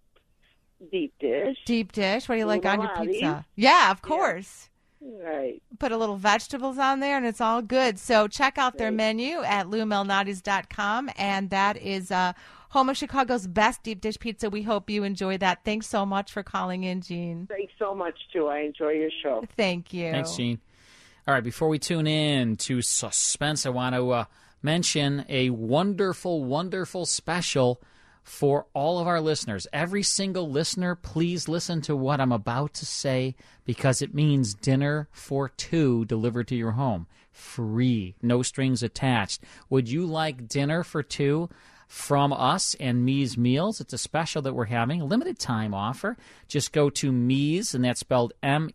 Deep dish. Deep dish. What do you like Lou on your Malnati. pizza? Yeah, of course. Right. Put a little vegetables on there, and it's all good. So check out their menu at LouMalnati's.com, and that is home of Chicago's best deep dish pizza. We hope you enjoy that. Thanks so much for calling in, Jean. Thanks so much, too. I enjoy your show. Thank you. Thanks, Jean. All right, before we tune in to Suspense, I want to mention a wonderful, wonderful special for all of our listeners. Every single listener, please listen to what I'm about to say, because it means dinner for two delivered to your home. Free, no strings attached. Would you like dinner for two from us and Me's Meals? It's a special that we're having, a limited time offer. Just go to Me's, and that's spelled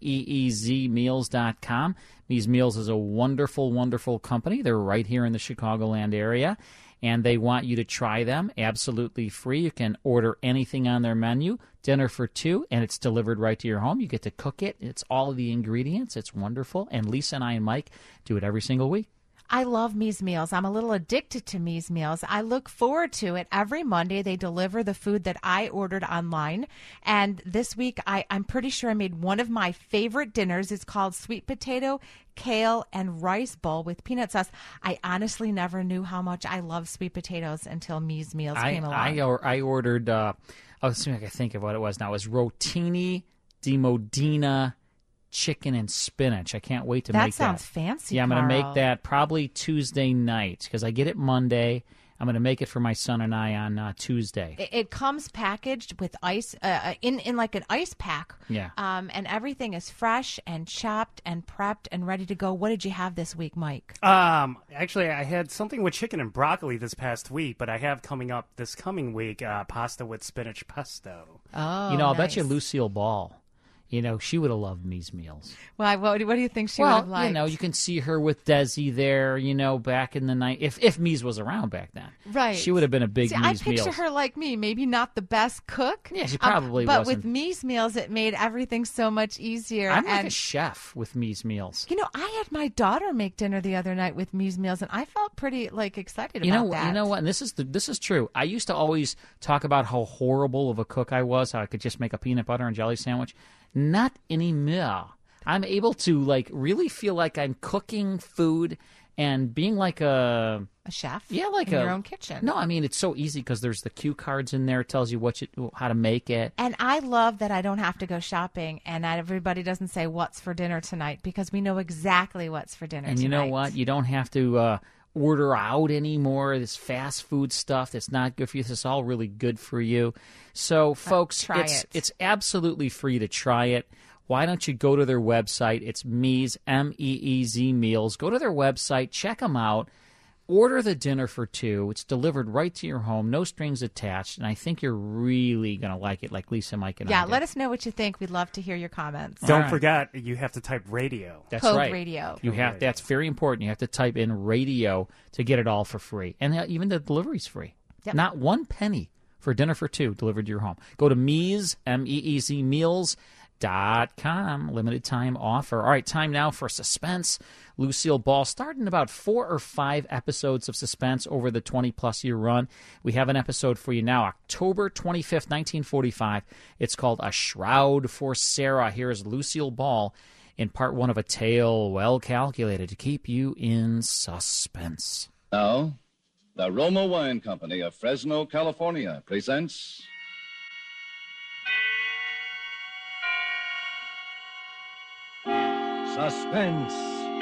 MEEZ Meals.com. Me's Meals is a wonderful, wonderful company. They're right here in the Chicagoland area, and they want you to try them absolutely free. You can order anything on their menu, dinner for two, and it's delivered right to your home. You get to cook it. It's all of the ingredients. It's wonderful. And Lisa and I and Mike do it every single week. I love Me's Meals. I'm a little addicted to Me's Meals. I look forward to it. Every Monday, they deliver the food that I ordered online. And this week, I'm pretty sure I made one of my favorite dinners. It's called sweet potato, kale, and rice bowl with peanut sauce. I honestly never knew how much I love sweet potatoes until Me's Meals came along. I ordered, let's see if I can think of what it was now. It was rotini di Modena chicken and spinach. I can't wait to make that. That sounds fancy, Yeah, I'm going to Carl. make that probably Tuesday night, because I get it Monday. I'm going to make it for my son and I on Tuesday. It comes packaged with ice, in like an ice pack. Yeah. And everything is fresh and chopped and prepped and ready to go. What did you have this week, Mike? Actually, I had something with chicken and broccoli this past week, but I have coming up this coming week pasta with spinach pesto. Oh, I'll bet nice. you Lucille Ball. She would have loved Me's Meals. Why? What do you think she would have liked? You can see her with Desi there, back in the night. If Me's was around back then. Right. She would have been a big Me's I picture Meals. her like me, maybe not the best cook. Yeah, she probably but wasn't. with Me's Meals, it made everything so much easier. I'm like a chef with Me's Meals. I had my daughter make dinner the other night with Me's Meals, and I felt pretty excited about that. You know what? And this is true. I used to always talk about how horrible of a cook I was, how I could just make a peanut butter and jelly sandwich. Not anymore. I'm able to really feel like I'm cooking food and being like a chef. Yeah, like in your own kitchen. No, I mean it's so easy because there's the cue cards in there. It tells you how to make it. And I love that I don't have to go shopping and that everybody doesn't say what's for dinner tonight, because we know exactly what's for dinner And tonight. you know what? You don't have to order out anymore. This fast food stuff that's not good for you. This is all really good for you. So, folks, try it's absolutely free to try it. why don't you go to their website? It's Meez, M-E-E-Z Meals. Go to their website, check them out, order the dinner for two. It's delivered right to your home, no strings attached, and I think you're really going to like it, like Lisa, Mike, and I Yeah, did. let us know what you think. We'd love to hear your comments. Don't forget, you have to type radio. That's Code right. radio. You have. That's very important. You have to type in radio to get it all for free, and even the delivery's free. Yep. Not 1 penny for dinner for two delivered to your home. Go to Meez, M-E-E-Z Meals.com. Limited time offer. All right, time now for Suspense. Lucille Ball starred in about 4 or 5 episodes of Suspense over the 20-plus year run. We have an episode for you now, October 25th, 1945. It's called A Shroud for Sarah. Here is Lucille Ball in part 1 of a tale well calculated to keep you in suspense. Now, the Roma Wine Company of Fresno, California presents Suspense.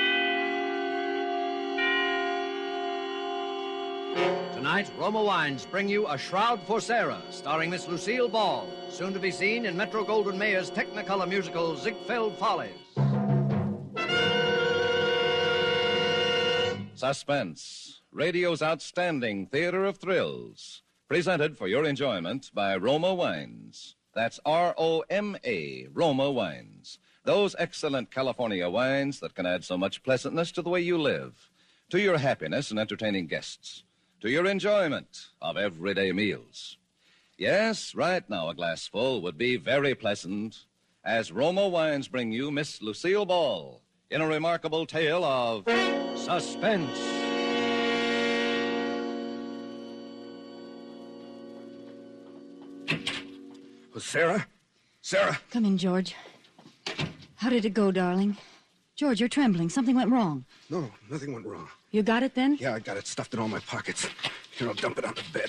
Tonight, Roma Wines bring you A Shroud for Sarah, starring Miss Lucille Ball, soon to be seen in Metro-Goldwyn-Mayer's Technicolor musical Ziegfeld Follies. Suspense, radio's outstanding theater of thrills, presented for your enjoyment by Roma Wines. That's R-O-M-A, Roma Wines. Those excellent California wines that can add so much pleasantness to the way you live, to your happiness in entertaining guests, to your enjoyment of everyday meals. Yes, right now a glassful would be very pleasant, as Roma Wines bring you Miss Lucille Ball in a remarkable tale of suspense. Oh, Sarah? Sarah? Come in, George. How did it go, darling? George, you're trembling. Something went wrong. No, nothing went wrong. You got it then? Yeah, I got it stuffed in all my pockets. Here, I'll dump it on the bed.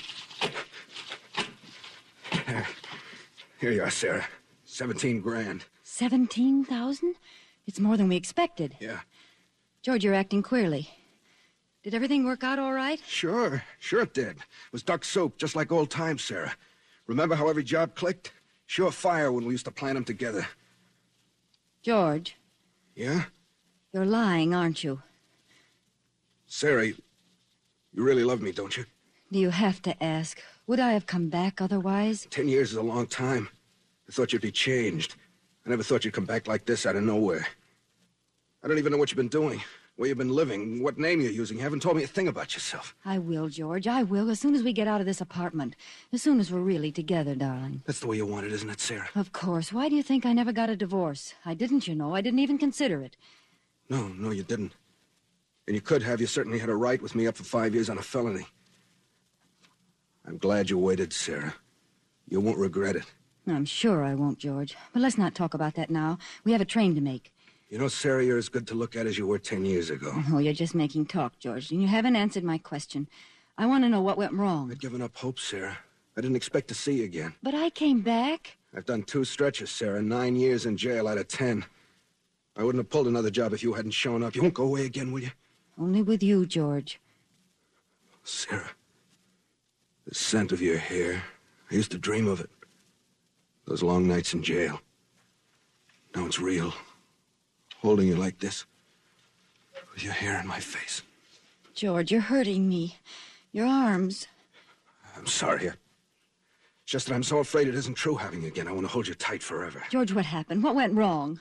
Here you are, Sarah. 17 grand. 17,000? It's more than we expected. Yeah. George, you're acting queerly. Did everything work out all right? Sure it did. It was duck soup, just like old times, Sarah. Remember how every job clicked? Surefire when we used to plan them together. George. Yeah? You're lying, aren't you? Sarah, you really love me, don't you? Do you have to ask? Would I have come back otherwise? 10 years is a long time. I thought you'd be changed. I never thought you'd come back like this out of nowhere. I don't even know what you've been doing, where you've been living, what name you're using. You haven't told me a thing about yourself. I will, George. I will, as soon as we get out of this apartment. As soon as we're really together, darling. That's the way you want it, isn't it, Sarah? Of course. Why do you think I never got a divorce? I didn't, you know. I didn't even consider it. No, you didn't. And you could have. You certainly had a right with me up for 5 years on a felony. I'm glad you waited, Sarah. You won't regret it. I'm sure I won't, George. But let's not talk about that now. We have a train to make. You know, Sarah, you're as good to look at as you were 10 years ago. Oh, you're just making talk, George. And you haven't answered my question. I want to know what went wrong. I'd given up hope, Sarah. I didn't expect to see you again. But I came back. I've done 2 stretches, Sarah. 9 years in jail out of 10. I wouldn't have pulled another job if you hadn't shown up. You won't go away again, will you? Only with you, George. Sarah, the scent of your hair. I used to dream of it. Those long nights in jail. Now it's real. Holding you like this. With your hair in my face. George, you're hurting me. Your arms. I'm sorry. It's just that I'm so afraid it isn't true having you again. I want to hold you tight forever. George, what happened? What went wrong?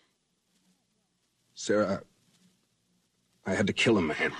Sarah, I had to kill a man.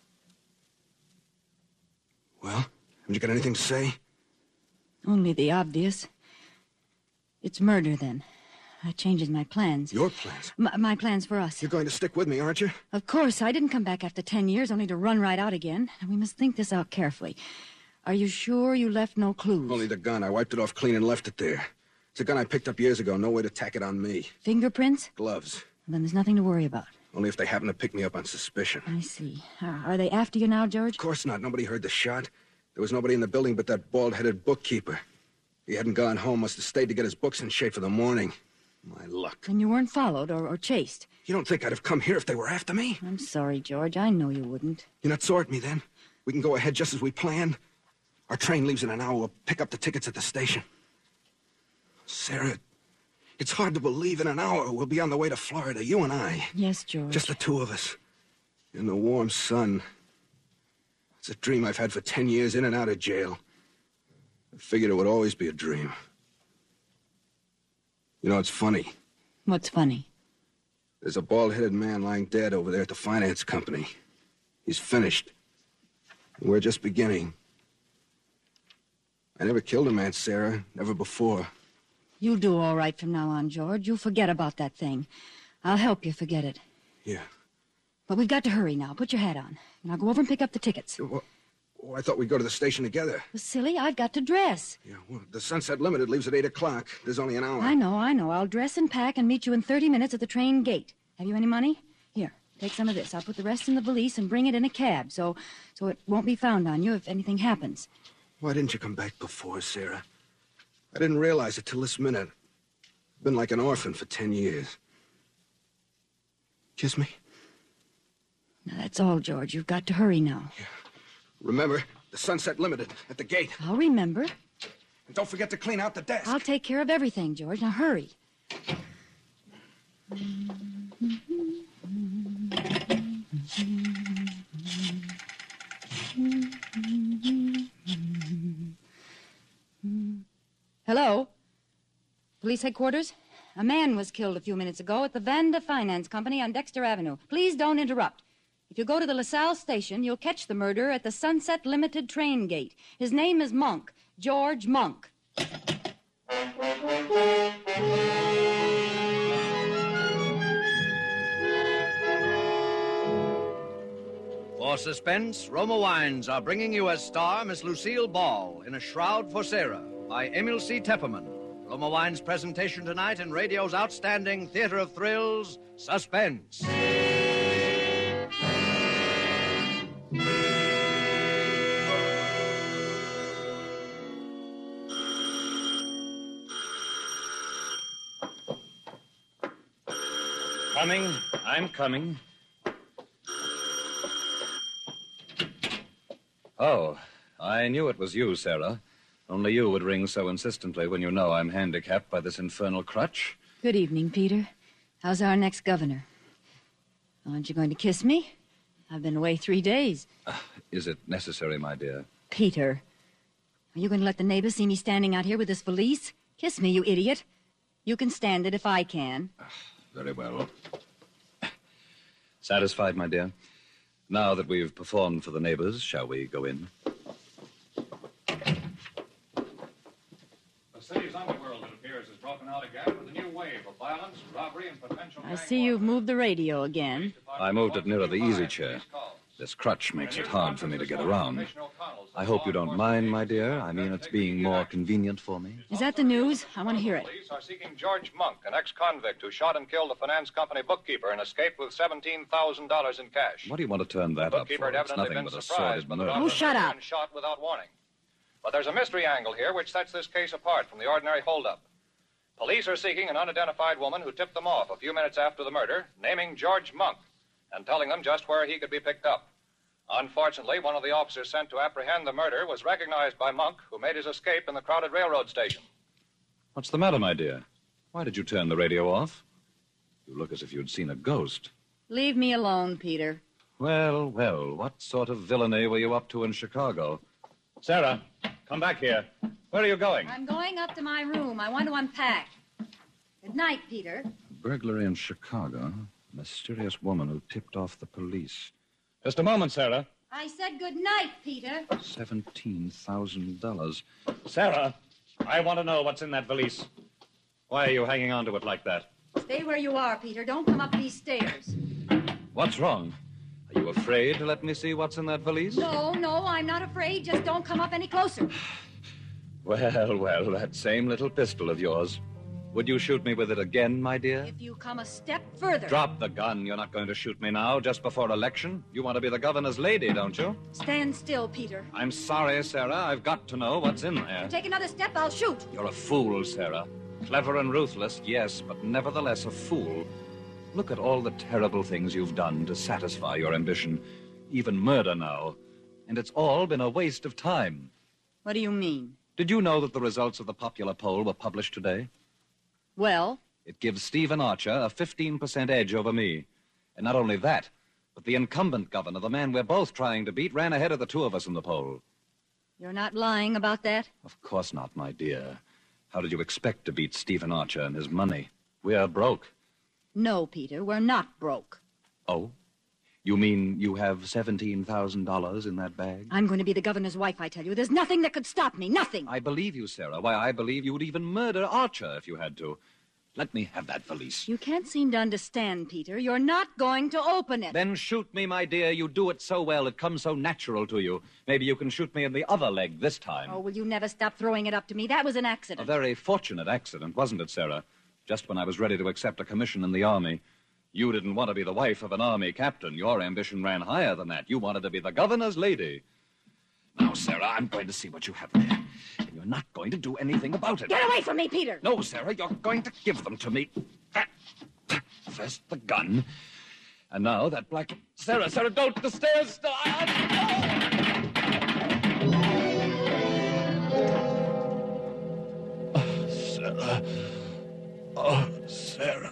Well, haven't you got anything to say? Only the obvious. It's murder, then. That changes my plans. Your plans? My plans for us. You're going to stick with me, aren't you? Of course. I didn't come back after 10 years only to run right out again. We must think this out carefully. Are you sure you left no clues? Only the gun. I wiped it off clean and left it there. It's a gun I picked up years ago. No way to tack it on me. Fingerprints? Gloves. Then there's nothing to worry about. Only if they happen to pick me up on suspicion. I see. Are they after you now, George? Of course not. Nobody heard the shot. There was nobody in the building but that bald-headed bookkeeper. He hadn't gone home. Must have stayed to get his books in shape for the morning. My luck. And you weren't followed or chased? You don't think I'd have come here if they were after me? I'm sorry, George. I know you wouldn't. You're not sore at me, then? We can go ahead just as we planned? Our train leaves in an hour. We'll pick up the tickets at the station. Sarah, It's hard to believe in an hour we'll be on the way to Florida, you and I. Yes, George. Just the two of us. In the warm sun. It's a dream I've had for 10 years in and out of jail. I figured it would always be a dream. You know, it's funny. What's funny? There's a bald-headed man lying dead over there at the finance company. He's finished. We're just beginning. I never killed a man, Sarah. Never before. You'll do all right from now on, George. You'll forget about that thing. I'll help you forget it. Yeah. But we've got to hurry now. Put your hat on. And I'll go over and pick up the tickets. Well, I thought we'd go to the station together. Well, silly, I've got to dress. Yeah, well, the Sunset Limited leaves at 8 o'clock. There's only an hour. I know. I'll dress and pack and meet you in 30 minutes at the train gate. Have you any money? Here, take some of this. I'll put the rest in the valise and bring it in a cab so it won't be found on you if anything happens. Why didn't you come back before, Sarah? I didn't realize it till this minute. I've been like an orphan for 10 years. Kiss me? Now, that's all, George. You've got to hurry now. Yeah. Remember, the Sunset Limited at the gate. I'll remember. And don't forget to clean out the desk. I'll take care of everything, George. Now, hurry. Hello? Police headquarters? A man was killed a few minutes ago at the Vanda Finance Company on Dexter Avenue. Please don't interrupt. If you go to the LaSalle station, you'll catch the murderer at the Sunset Limited train gate. His name is Monk, George Monk. For suspense, Roma Wines are bringing you as star Miss Lucille Ball in A Shroud for Sarah by Emil C. Tepperman. Roma Wines' presentation tonight in radio's outstanding theater of thrills, Suspense. Coming. I'm coming. Oh, I knew it was you, Sarah. Only you would ring so insistently when you know I'm handicapped by this infernal crutch. Good evening, Peter. How's our next governor? Aren't you going to kiss me? I've been away 3 days. Is it necessary, my dear? Peter, are you going to let the neighbors see me standing out here with this valise? Kiss me, you idiot. You can stand it if I can. Very well. Satisfied, my dear? Now that we've performed for the neighbors, shall we go in? The city's underworld, it appears, has broken out again with a new wave of violence, robbery, and potential... I see you've moved the radio again. I moved it nearer the easy chair. This crutch makes it hard for me to get around. I hope you don't mind, my dear. I mean, it's being more convenient for me. Is that the news? I want to hear it. Police are seeking George Monk, an ex-convict who shot and killed the finance company bookkeeper and escaped with $17,000 in cash. What do you want to turn that up Bookkeeper for? had It's evidently nothing been but a surprised sordid by the murder. doctor Oh, shut up. and shot without warning. But there's a mystery angle here which sets this case apart from the ordinary holdup. Police are seeking an unidentified woman who tipped them off a few minutes after the murder, naming George Monk and telling them just where he could be picked up. Unfortunately, one of the officers sent to apprehend the murder was recognized by Monk, who made his escape in the crowded railroad station. What's the matter, my dear? Why did you turn the radio off? You look as if you'd seen a ghost. Leave me alone, Peter. Well, what sort of villainy were you up to in Chicago? Sarah, come back here. Where are you going? I'm going up to my room. I want to unpack. Good night, Peter. Burglary in Chicago. Mysterious woman who tipped off the police. Just a moment, Sarah. I said good night, Peter. $17,000. Sarah, I want to know what's in that valise. Why are you hanging on to it like that? Stay where you are, Peter. Don't come up these stairs. What's wrong? Are you afraid to let me see what's in that valise? No, I'm not afraid. Just don't come up any closer. Well, that same little pistol of yours. Would you shoot me with it again, my dear? If you come a step further. Drop the gun. You're not going to shoot me now, just before election. You want to be the governor's lady, don't you? Stand still, Peter. I'm sorry, Sarah. I've got to know what's in there. Take another step, I'll shoot. You're a fool, Sarah. Clever and ruthless, yes, but nevertheless a fool. Look at all the terrible things you've done to satisfy your ambition. Even murder now. And it's all been a waste of time. What do you mean? Did you know that the results of the popular poll were published today? Well? It gives Stephen Archer a 15% edge over me. And not only that, but the incumbent governor, the man we're both trying to beat, ran ahead of the two of us in the poll. You're not lying about that? Of course not, my dear. How did you expect to beat Stephen Archer and his money? We're broke. No, Peter, we're not broke. Oh? You mean you have $17,000 in that bag? I'm going to be the governor's wife, I tell you. There's nothing that could stop me. Nothing. I believe you, Sarah. Why, I believe you would even murder Archer if you had to. Let me have that valise. You can't seem to understand, Peter. You're not going to open it. Then shoot me, my dear. You do it so well. It comes so natural to you. Maybe you can shoot me in the other leg this time. Oh, will you never stop throwing it up to me? That was an A accident. very fortunate accident, wasn't it, Sarah? Just when I was ready to accept a commission in the Army. You didn't want to be the wife of an Army captain. Your ambition ran higher than that. You wanted to be the governor's lady. Now, Sarah, I'm going to see what you have there. And you're not going to do anything about it. Get away from me, Peter! No, Sarah, you're going to give them to me. First the gun. And now that black... Sarah, don't! The stairs! Oh, Sarah. Oh, Sarah.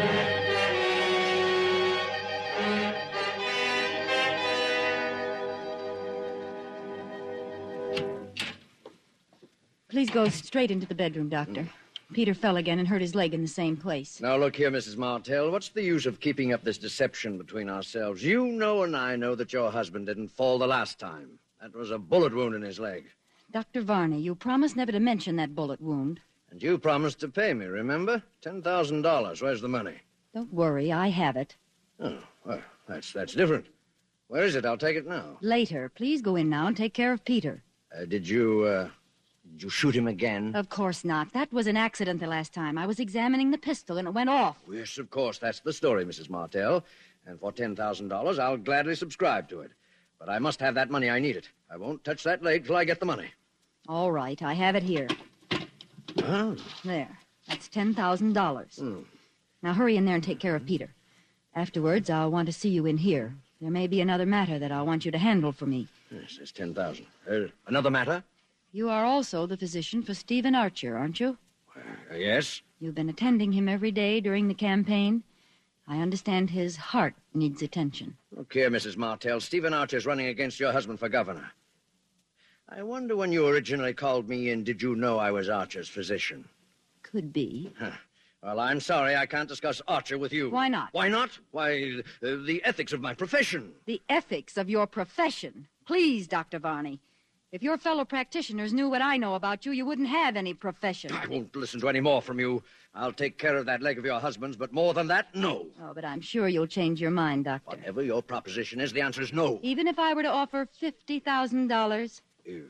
Please go straight into the bedroom, Doctor. Peter fell again and hurt his leg in the same place. Now, look here, Mrs. Martell. What's the use of keeping up this deception between ourselves? You know and I know that your husband didn't fall the last time. That was a bullet wound in his leg. Dr. Varney, you promised never to mention that bullet wound. And you promised to pay me, remember? $10,000. Where's the money? Don't worry, I have it. Oh, well, that's different. Where is it? I'll take it now. Later. Please go in now and take care of Peter. Did you shoot him again? Of course not. That was an accident the last time. I was examining the pistol and it went off. Yes, of course. That's the story, Mrs. Martell. And for $10,000, I'll gladly subscribe to it. But I must have that money. I need it. I won't touch that leg till I get the money. All right, I have it here. Oh. There. That's $10,000. Now hurry in there and take care of Peter. Afterwards, I'll want to see you in here. There may be another matter that I'll want you to handle for me. Yes, there's $10,000. Another matter? You are also the physician for Stephen Archer, aren't you? Yes. You've been attending him every day during the campaign. I understand his heart needs attention. Look here, Mrs. Martell. Stephen Archer's running against your husband for governor. I wonder when you originally called me in, did you know I was Archer's physician? Could be. Huh. Well, I'm sorry I can't discuss Archer with you. Why not? Why not? Why, the ethics of my profession. The ethics of your profession. Please, Dr. Varney. If your fellow practitioners knew what I know about you, you wouldn't have any profession. I won't listen to any more from you. I'll take care of that leg of your husband's, but more than that, no. Oh, but I'm sure you'll change your mind, Doctor. Whatever your proposition is, the answer is no. Even if I were to offer $50,000?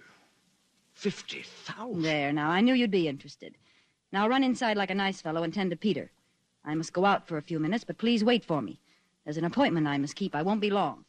$50,000? There, now, I knew you'd be interested. Now run inside like a nice fellow and tend to Peter. I must go out for a few minutes, but please wait for me. There's an appointment I must keep. I won't be long.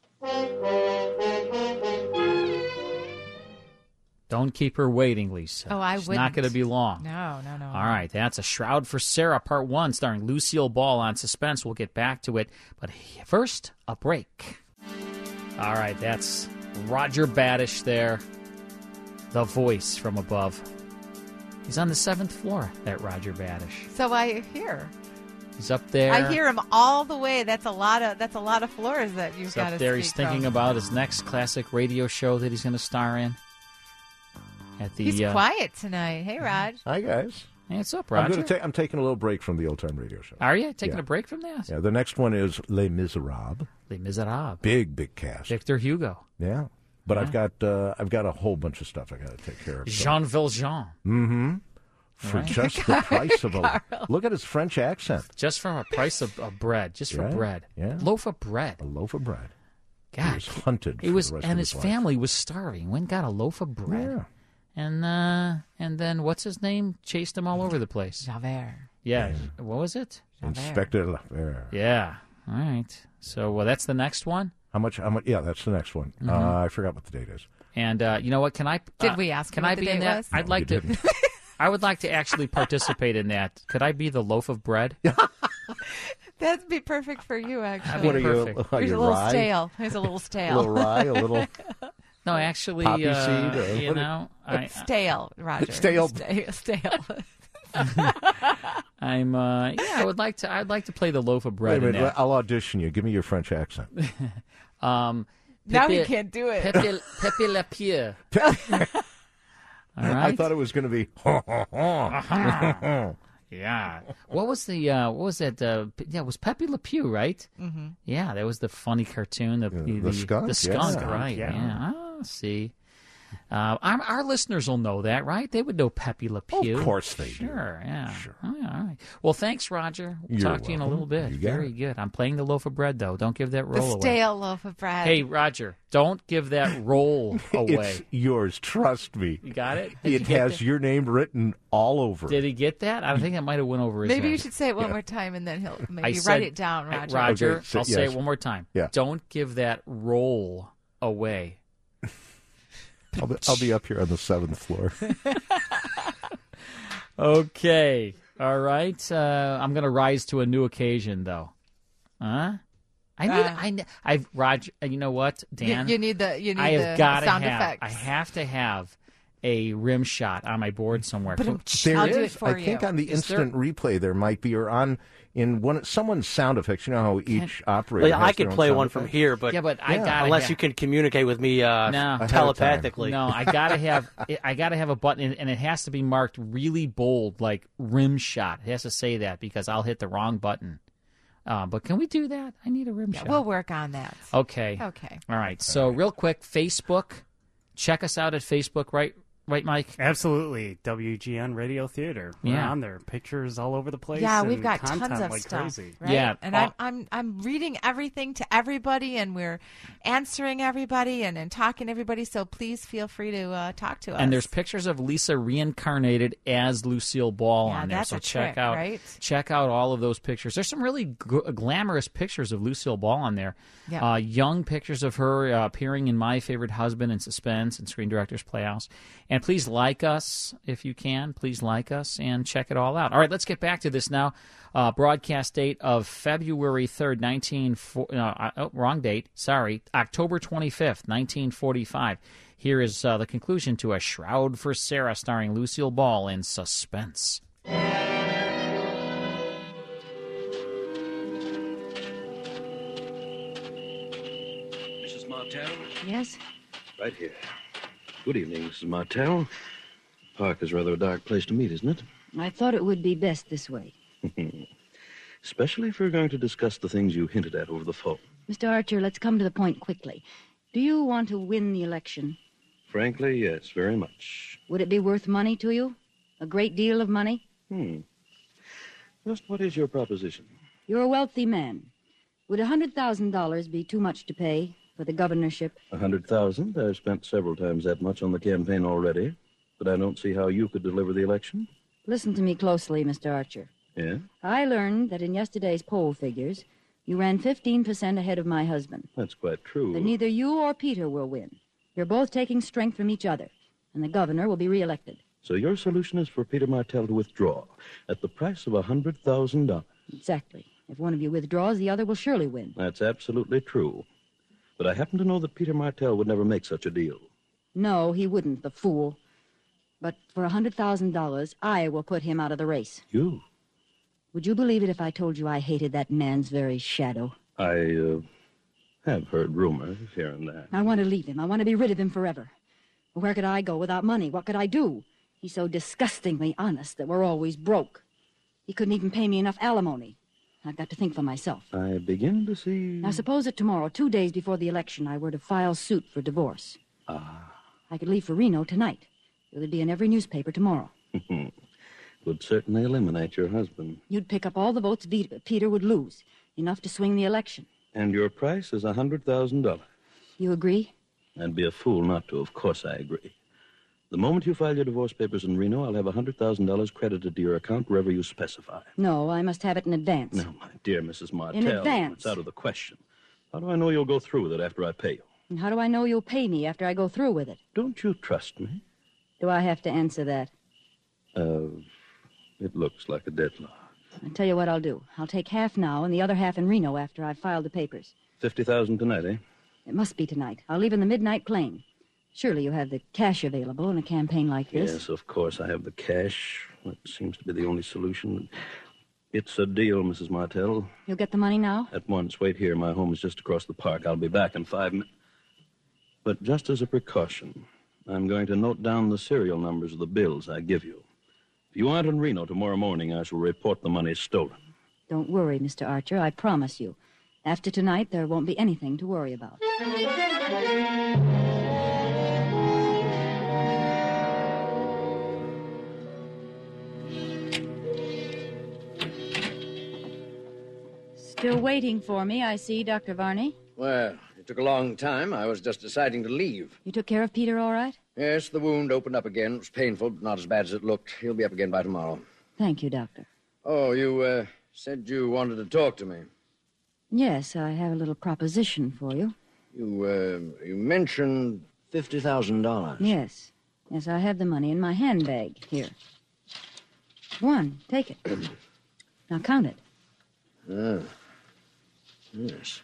Don't keep her waiting, Lisa. Oh, I She's wouldn't. not going to be long. No. All right, that's A Shroud for Sarah, Part 1, starring Lucille Ball on Suspense. We'll get back to it. But first, a break. All right, that's Roger Badish there. The voice from above. He's on the 7th floor, that Roger Badish. So I hear. He's up there. I hear him all the way. That's a lot of floors that you've He's got to up there. speak He's thinking from. about his next classic radio show that he's going to star in. He's quiet tonight. Hey, Raj. Hi, guys. Hey, what's up, Roger? I'm taking a little break from the old-time radio show. Are you taking a break from that? Yeah, the next one is Les Miserables. Les Miserables. Big cast. Victor Hugo. Yeah. But Yeah. I've got a whole bunch of stuff I got to take care of. Jean Valjean. Mm-hmm. For Right. just the price of a... Look at his French accent. Just from a price of bread. Just for Right? bread. Yeah. Loaf of bread. A loaf of bread. God. He was hunted He for was, the rest and of his life. family was starving. Went and got a loaf of bread. Yeah. And then what's his name? Chased him all over the place. Javert. Yeah. What was it? Inspector Javert. Yeah. All right. So that's the next one. How much? Yeah, that's the next one. Mhm. I forgot what the date is. And you know what? Can I? Did we ask Can him I what the be in date that? was? I'd No, like you to. didn't. I would like to actually participate in that. Could I be the loaf of bread? That'd be perfect for you, actually. That'd be What are you? perfect. Are He's you a little rye? stale. He's a little stale. A little rye, a little No, actually, poppy seed. Or you know, It's stale, Roger. Stale. Stale. I'm. I would like to. I'd like to play the loaf of bread. Wait a minute. in that. I'll audition you. Give me your French accent. Now he can't do it. Pepe Le Pew. All right. I thought it was going to be. Yeah. What was the? What was that? Yeah, it was Pepe Le Pew, right? Mhm. Yeah, that was the funny cartoon. The skunk, The skunk, yeah. right? Yeah. Yeah. Oh, see. Our listeners will know that, right? They would know Pepe Le Pew. Of course they do. Sure, yeah. Sure. Oh, yeah, all right. Well, thanks, Roger. We'll You're talk to you in a little welcome. bit. You got Very good. I'm playing the loaf of bread, though. Don't give that The roll away. stale loaf of bread. Hey, Roger, don't give that roll away. It's yours. Trust me. You got it? Did you It get has that? your name written all over. Did he get that? I think that might have went over his Maybe head. you should say it one more time, and then he'll maybe I write it down, Roger. Roger, Okay, so- I'll say yes. it one more time. Yeah. Don't give that roll away. I'll be up here on the 7th floor. Okay. All right. I'm going to rise to a new occasion, though. Huh? Roger. You know what, Dan? You need the I have the gotta sound have. effects. I have to have a rim shot on my board somewhere. But There I'll do is. it for I think you. on the Is there- instant replay there might be, or on in one someone's sound effects. You know how each operator. Well, has I could their own play sound one from effect? here, but Yeah, but I gotta unless have- you can communicate with me No. telepathically. No, I gotta have. I gotta have a button, and it has to be marked really bold, like rim shot. It has to say that because I'll hit the wrong button. But can we do that? I need a rim shot. We'll work on that. Okay. Okay. All right. So real quick, Facebook. Check us out at Facebook, right, Mike? Absolutely. WGN Radio Theater. We're Yeah. on there. Pictures all over the place. Yeah, we've and got content tons of like stuff. crazy. Right? Yeah. And I'm reading everything to everybody, and we're answering everybody and talking to everybody. So please feel free to talk to us. And there's pictures of Lisa reincarnated as Lucille Ball Yeah, on there. that's So a check trick, out right? check out all of those pictures. There's some really glamorous pictures of Lucille Ball on there. Yeah. Young pictures of her appearing in My Favorite Husband and Suspense and Screen Directors Playhouse. And please like us if you can. Please like us and check it all out. All right, let's get back to this now. Broadcast date of February 3rd, wrong date. Sorry, October 25th, 1945. Here is the conclusion to A Shroud for Sarah, starring Lucille Ball in Suspense. Mrs. Martell? Yes? Right here. Good evening, Mrs. Martell. Park is rather a dark place to meet, isn't it? I thought it would be best this way. Especially if we're going to discuss the things you hinted at over the phone. Mr. Archer, let's come to the point quickly. Do you want to win the election? Frankly, yes, very much. Would it be worth money to you? A great deal of money? Just what is your proposition? You're a wealthy man. Would $100,000 be too much to pay for the governorship? 100,000. I've spent several times that much on the campaign already. But I don't see how you could deliver the election. Listen to me closely, Mr. Archer. Yeah? I learned that in yesterday's poll figures, you ran 15% ahead of my husband. That's quite true. That neither you or Peter will win. You're both taking strength from each other, and the governor will be reelected. So your solution is for Peter Martell to withdraw at the price of $100,000. Exactly. If one of you withdraws, the other will surely win. That's absolutely true. But I happen to know that Peter Martell would never make such a deal. No, he wouldn't, the fool. But for $100,000, I will put him out of the race. You? Would you believe it if I told you I hated that man's very shadow? I have heard rumors here and there. I want to leave him. I want to be rid of him forever. But where could I go without money? What could I do? He's so disgustingly honest that we're always broke. He couldn't even pay me enough alimony. I've got to think for myself. I begin to see... Now, suppose that tomorrow, 2 days before the election, I were to file suit for divorce. I could leave for Reno tonight. It would be in every newspaper tomorrow. Would certainly eliminate your husband. You'd pick up all the votes Peter would lose, enough to swing the election. And your price is $100,000. You agree? I'd be a fool not to. Of course I agree. The moment you file your divorce papers in Reno, I'll have $100,000 credited to your account wherever you specify. No, I must have it in advance. No, my dear Mrs. Martell. In advance. It's out of the question. How do I know you'll go through with it after I pay you? And how do I know you'll pay me after I go through with it? Don't you trust me? Do I have to answer that? It looks like a deadlock. I'll tell you what I'll do. I'll take half now and the other half in Reno after I've filed the papers. $50,000 tonight, eh? It must be tonight. I'll leave in the midnight plane. Surely you have the cash available in a campaign like this. Yes, of course I have the cash. That seems to be the only solution. It's a deal, Mrs. Martell. You'll get the money now? At once. Wait here. My home is just across the park. I'll be back in 5 minutes. But just as a precaution, I'm going to note down the serial numbers of the bills I give you. If you aren't in Reno tomorrow morning, I shall report the money stolen. Don't worry, Mr. Archer. I promise you. After tonight, there won't be anything to worry about. Still waiting for me, I see, Dr. Varney. Well, it took a long time. I was just deciding to leave. You took care of Peter all right? Yes, the wound opened up again. It was painful, but not as bad as it looked. He'll be up again by tomorrow. Thank you, Doctor. Oh, you said you wanted to talk to me. Yes, I have a little proposition for you. You mentioned $50,000. Yes. Yes, I have the money in my handbag here. Go on, take it. Now count it. Yes.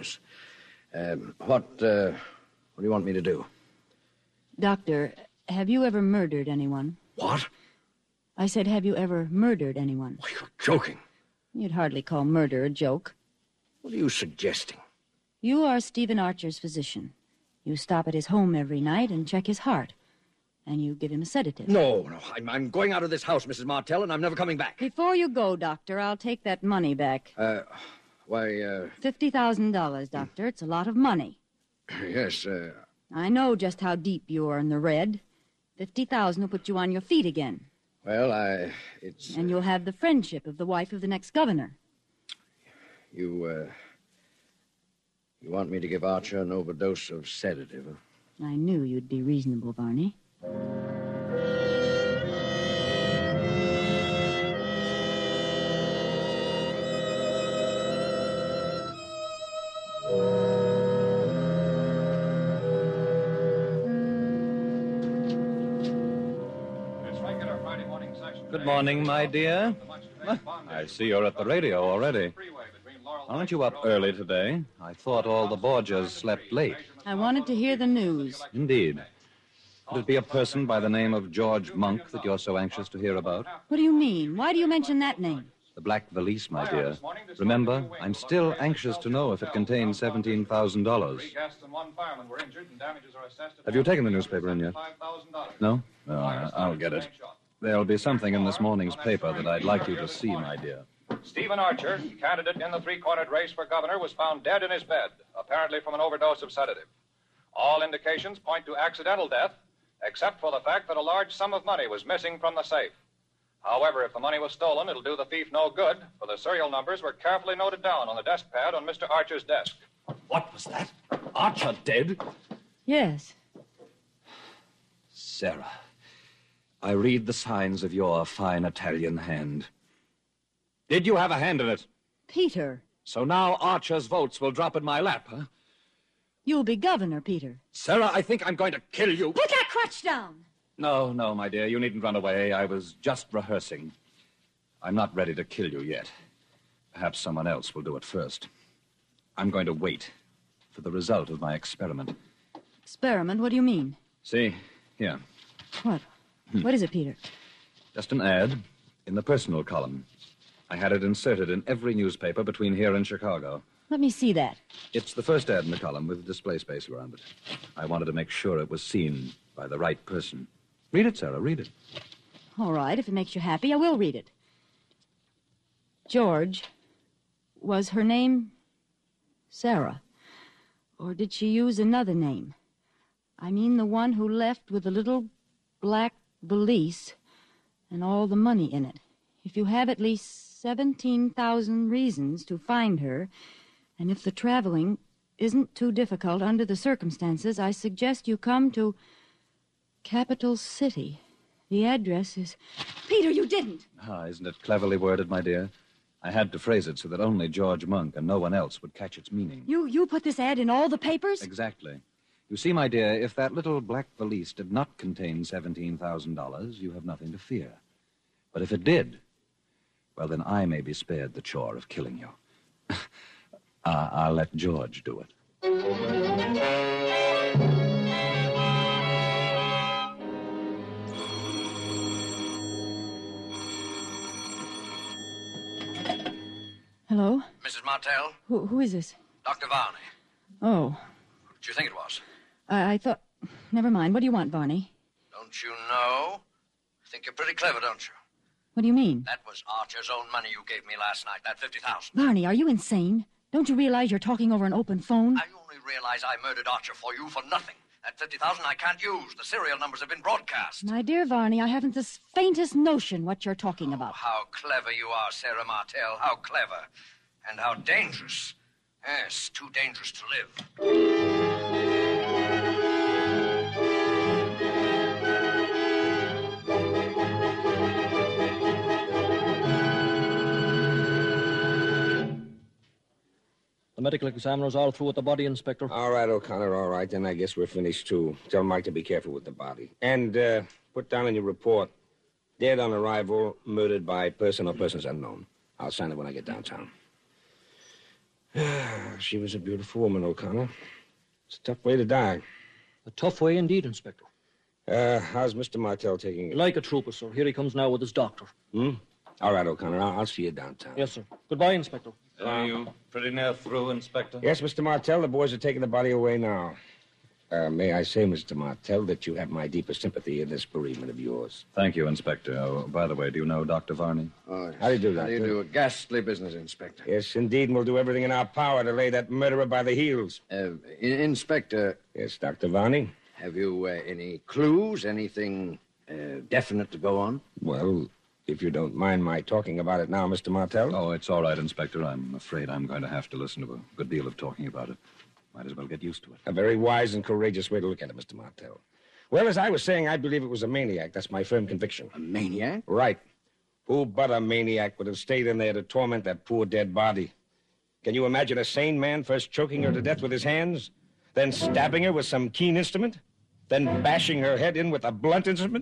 What do you want me to do? Doctor, have you ever murdered anyone? What? I said, have you ever murdered anyone? Oh, you're joking. You'd hardly call murder a joke. What are you suggesting? You are Stephen Archer's physician. You stop at his home every night and check his heart. And you give him a sedative. No. I'm going out of this house, Mrs. Martell, and I'm never coming back. Before you go, Doctor, I'll take that money back. $50,000, Doctor. It's a lot of money. Yes, I know just how deep you are in the red. 50,000 will put you on your feet again. Well, And you'll have the friendship of the wife of the next governor. You want me to give Archer an overdose of sedative, huh? I knew you'd be reasonable, Varney. Good morning, my dear. I see you're at the radio already. Aren't you up early today? I thought all the Borgias slept late. I wanted to hear the news. Indeed. Could it be a person by the name of George Monk that you're so anxious to hear about? What do you mean? Why do you mention that name? The black valise, my dear. Remember, I'm still anxious to know if it contains $17,000. Have you taken the newspaper in yet? No? Oh, I'll get it. There'll be something in this morning's paper that I'd like you to see, my dear. Stephen Archer, candidate in the three-cornered race for governor, was found dead in his bed, apparently from an overdose of sedative. All indications point to accidental death, except for the fact that a large sum of money was missing from the safe. However, if the money was stolen, it'll do the thief no good, for the serial numbers were carefully noted down on the desk pad on Mr. Archer's desk. What was that? Archer dead? Yes. Sarah, I read the signs of your fine Italian hand. Did you have a hand in it? Peter. So now Archer's votes will drop in my lap, huh? You'll be governor, Peter. Sarah, I think I'm going to kill you. Put that crutch down! No, my dear. You needn't run away. I was just rehearsing. I'm not ready to kill you yet. Perhaps someone else will do it first. I'm going to wait for the result of my experiment. Experiment? What do you mean? See, here. What? What is it, Peter? Just an ad in the personal column. I had it inserted in every newspaper between here and Chicago. Let me see that. It's the first ad in the column with display space around it. I wanted to make sure it was seen by the right person. Read it, Sarah, read it. All right, if it makes you happy, I will read it. George, was her name Sarah? Or did she use another name? I mean the one who left with the little black valise and all the money in it. If you have at least 17,000 reasons to find her, and if the traveling isn't too difficult under the circumstances, I suggest you come to Capital City. The address is... Peter, you didn't! Isn't it cleverly worded, my dear? I had to phrase it so that only George Monk and no one else would catch its meaning. You put this ad in all the papers? Exactly. You see, my dear, if that little black valise did not contain $17,000, you have nothing to fear. But if it did, well, then I may be spared the chore of killing you. I'll let George do it. Hello? Mrs. Martell? Who is this? Dr. Varney. Oh, What do you think it was? I thought... Never mind. What do you want, Varney? Don't you know? I think you're pretty clever, don't you? What do you mean? That was Archer's own money you gave me last night, that $50,000. Varney, are you insane? Don't you realize you're talking over an open phone? I only realize I murdered Archer for you for nothing. That $50,000 I can't use. The serial numbers have been broadcast. My dear Varney, I haven't the faintest notion what you're talking about. How clever you are, Sarah Martell. How clever. And how dangerous. Yes, too dangerous to live. The medical examiner's all through with the body, Inspector. All right, O'Connor, all right. Then I guess we're finished, too. Tell Mike to be careful with the body. And put down in your report, dead on arrival, murdered by person or persons unknown. I'll sign it when I get downtown. She was a beautiful woman, O'Connor. It's a tough way to die. A tough way indeed, Inspector. How's Mr. Martell taking it? Like a trooper, sir. Here he comes now with his doctor. All right, O'Connor, I'll see you downtown. Yes, sir. Goodbye, Inspector. Are you pretty near through, Inspector? Yes, Mr. Martell, the boys are taking the body away now. May I say, Mr. Martell, that you have my deepest sympathy in this bereavement of yours. Thank you, Inspector. Oh, by the way, do you know Dr. Varney? Oh, how do you do that? How do you do? A ghastly business, Inspector. Yes, indeed, and we'll do everything in our power to lay that murderer by the heels. Inspector. Yes, Dr. Varney? Have you any clues, anything definite to go on? Well, if you don't mind my talking about it now, Mr. Martell. Oh, it's all right, Inspector. I'm afraid I'm going to have to listen to a good deal of talking about it. Might as well get used to it. A very wise and courageous way to look at it, Mr. Martell. Well, as I was saying, I believe it was a maniac. That's my firm conviction. A maniac? Right. Who but a maniac would have stayed in there to torment that poor dead body? Can you imagine a sane man first choking her to death with his hands, then stabbing her with some keen instrument, then bashing her head in with a blunt instrument?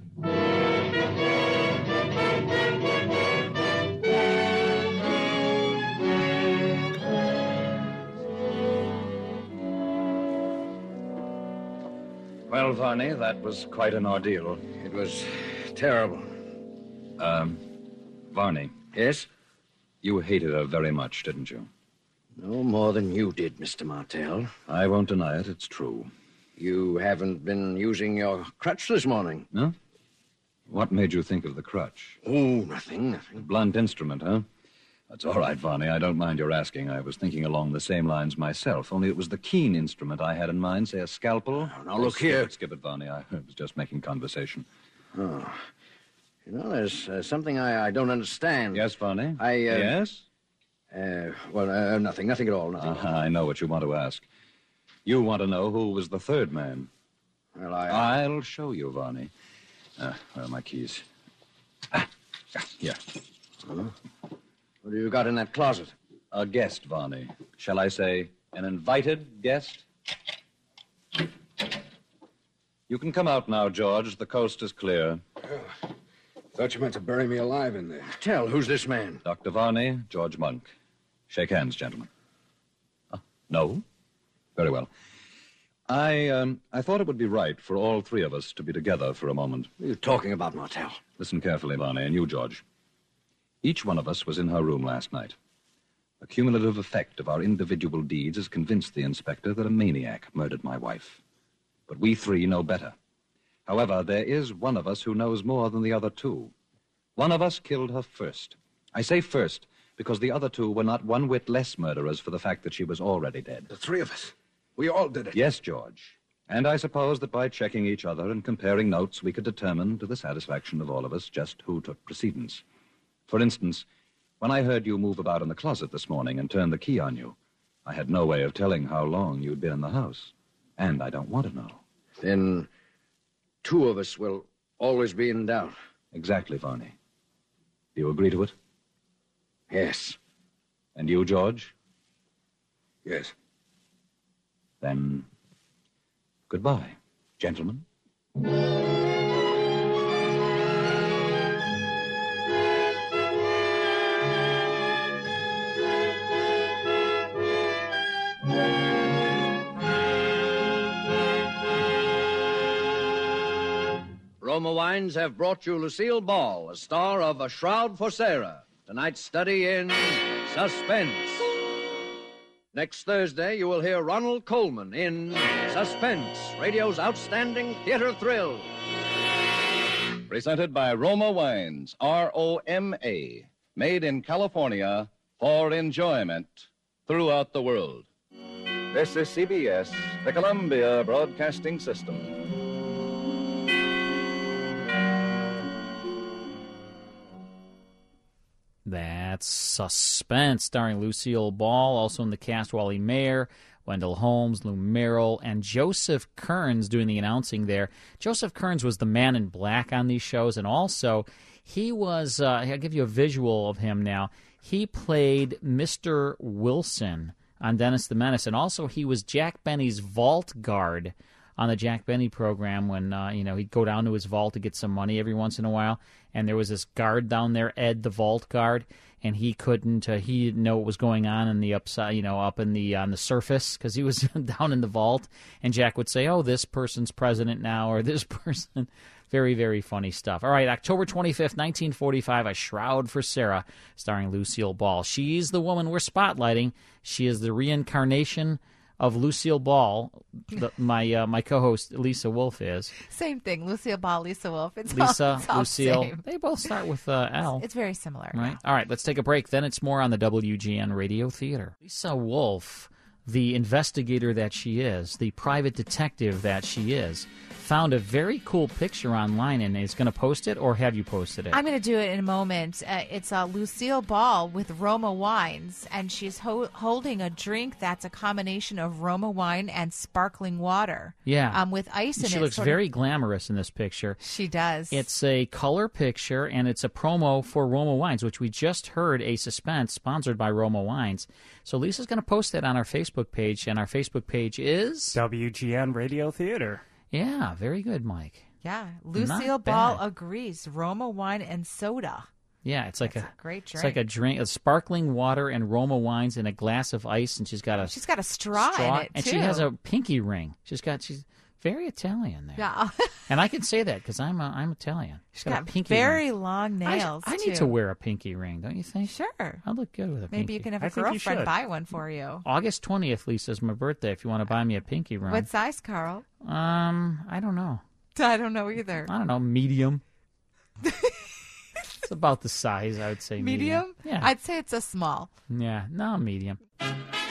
Well, Varney, that was quite an ordeal. It was terrible. Varney. Yes? You hated her very much, didn't you? No more than you did, Mr. Martell. I won't deny it. It's true. You haven't been using your crutch this morning. No? What made you think of the crutch? Oh, nothing. Blunt instrument, huh? That's all right, Varney. I don't mind your asking. I was thinking along the same lines myself, only it was the keen instrument I had in mind, say a scalpel. Oh, now, look here. Skip it, Varney. I was just making conversation. Oh. You know, there's something I don't understand. Yes, Varney? Yes? Nothing at all. Nothing. I know what you want to ask. You want to know who was the third man. Well, I'll show you, Varney. Where are my keys? Here. Huh? What have you got in that closet? A guest, Varney. Shall I say an invited guest? You can come out now, George. The coast is clear. Thought you meant to bury me alive in there. Tell, who's this man? Dr. Varney, George Monk. Shake hands, gentlemen. No? Very well. I thought it would be right for all three of us to be together for a moment. What are you talking about, Martell? Listen carefully, Varney, and you, George. Each one of us was in her room last night. The cumulative effect of our individual deeds has convinced the inspector that a maniac murdered my wife. But we three know better. However, there is one of us who knows more than the other two. One of us killed her first. I say first because the other two were not one whit less murderers for the fact that she was already dead. The three of us. We all did it. Yes, George. And I suppose that by checking each other and comparing notes, we could determine, to the satisfaction of all of us, just who took precedence. For instance, when I heard you move about in the closet this morning and turn the key on you, I had no way of telling how long you'd been in the house. And I don't want to know. Then two of us will always be in doubt. Exactly, Varney. Do you agree to it? Yes. And you, George? Yes. Then, goodbye, gentlemen. Roma Wines have brought you Lucille Ball, a star of A Shroud for Sarah, tonight's study in suspense. Next Thursday, you will hear Ronald Colman in Suspense, radio's outstanding theater thrill. Presented by Roma Wines, R-O-M-A, made in California for enjoyment throughout the world. This is CBS, the Columbia Broadcasting System. That's Suspense, starring Lucille Ball. Also in the cast, Wally Mayer, Wendell Holmes, Lou Merrill, and Joseph Kearns doing the announcing there. Joseph Kearns was the man in black on these shows, and also he was, I'll give you a visual of him now. He played Mr. Wilson on Dennis the Menace, and also he was Jack Benny's vault guard on the Jack Benny program when, he'd go down to his vault to get some money every once in a while, and there was this guard down there, Ed, the vault guard, and he didn't know what was going on in the upside, up in the on the surface because he was down in the vault, and Jack would say, "Oh, this person's president now," or "This person." Very, very funny stuff. All right, October 25th, 1945, A Shroud for Sarah, starring Lucille Ball. She's the woman we're spotlighting. She is the reincarnation of Lucille Ball. My co-host Lisa Wolf is. Same thing, Lucille Ball, Lisa Wolf. It's Lisa, all Lucille. same. They both start with L. It's very similar. Right. Yeah. All right, let's take a break. Then it's more on the WGN Radio Theater. Lisa Wolf, the investigator that she is, the private detective that she is, found a very cool picture online and is going to post it, or have you posted it? I'm going to do it in a moment. It's Lucille Ball with Roma Wines, and she's holding a drink that's a combination of Roma wine and sparkling water. Yeah. With ice in it. She looks very glamorous in this picture. She does. It's a color picture, and it's a promo for Roma Wines, which we just heard, A Suspense, sponsored by Roma Wines. So Lisa's going to post that on our Facebook page, and our Facebook page is WGN Radio Theater. Yeah, very good, Mike. Yeah, Lucille Ball agrees. Roma wine and soda. Yeah, it's like a great drink. It's like a drink, a sparkling water and Roma wines in a glass of ice, and she's got a straw in it and too. she has a pinky ring. She's very Italian there. Yeah, and I can say that because I'm Italian. She's got a pinky very ring. long nails. I need to wear a pinky ring, don't you think? Sure, I'll look good with a pinky. Maybe you can have a girlfriend buy one for you. August 20th, Lisa, is my birthday. If you want to buy me a pinky ring. What size, Carl? I don't know. I don't know either. I don't know, medium. It's about the size, I would say. Medium? Yeah. I'd say it's a small. Yeah, no, medium. All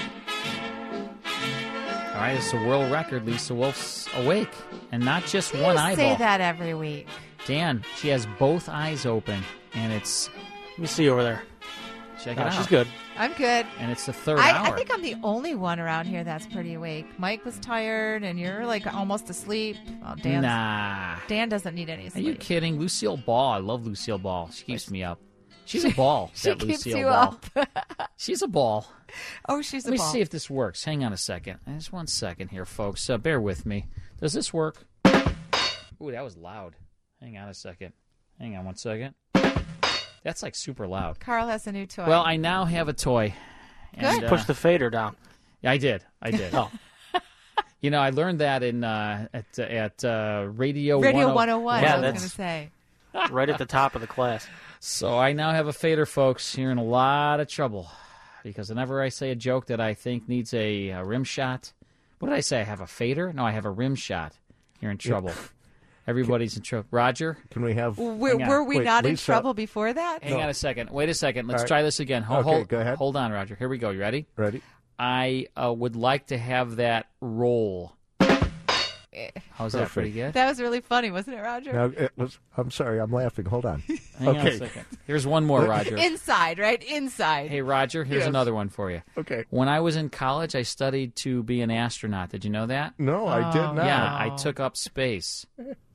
right, it's a world record. Lisa Wolf's awake, and not just one eyeball. Say that every week. Dan, she has both eyes open, and it's... Let me see over there. Check it out. She's good. I'm good. And it's the third hour. I think I'm the only one around here that's pretty awake. Mike was tired, and you're like almost asleep. Oh, Dan doesn't need any sleep. Are you kidding? Lucille Ball. I love Lucille Ball. She keeps me up. She's a ball. She that keeps Lucille you Ball. up. She's a ball. Oh, she's a ball. Let me ball. see if this works. Hang on a second. Just 1 second here, folks. Bear with me. Does this work? Ooh, that was loud. Hang on a second. Hang on 1 second. That's like super loud. Carl has a new toy. Well, I now have a toy. Good. Push the fader down. Yeah, I did. Oh. You know, I learned that in at Radio 101. Yeah, I was going to say. Right at the top of the class. So I now have a fader, folks. You're in a lot of trouble because whenever I say a joke that I think needs a rim shot, what did I say? I have a fader? No, I have a rim shot. You're in trouble. Everybody's in trouble. Roger? Can we have... Were we not in Lisa. trouble before that? Hang on a second. Wait a second. Let's All right. try this again. Go ahead. Hold on, Roger. Here we go. You ready? Ready. I would like to have that roll. How's that? Pretty good? That was really funny, wasn't it, Roger? Now, I'm sorry. I'm laughing. Hold on. Hang on a second. Here's one more, Roger. Inside, right? Inside. Hey, Roger, here's Yes. another one for you. Okay. When I was in college, I studied to be an astronaut. Did you know that? No, I did not. Yeah, I took up space.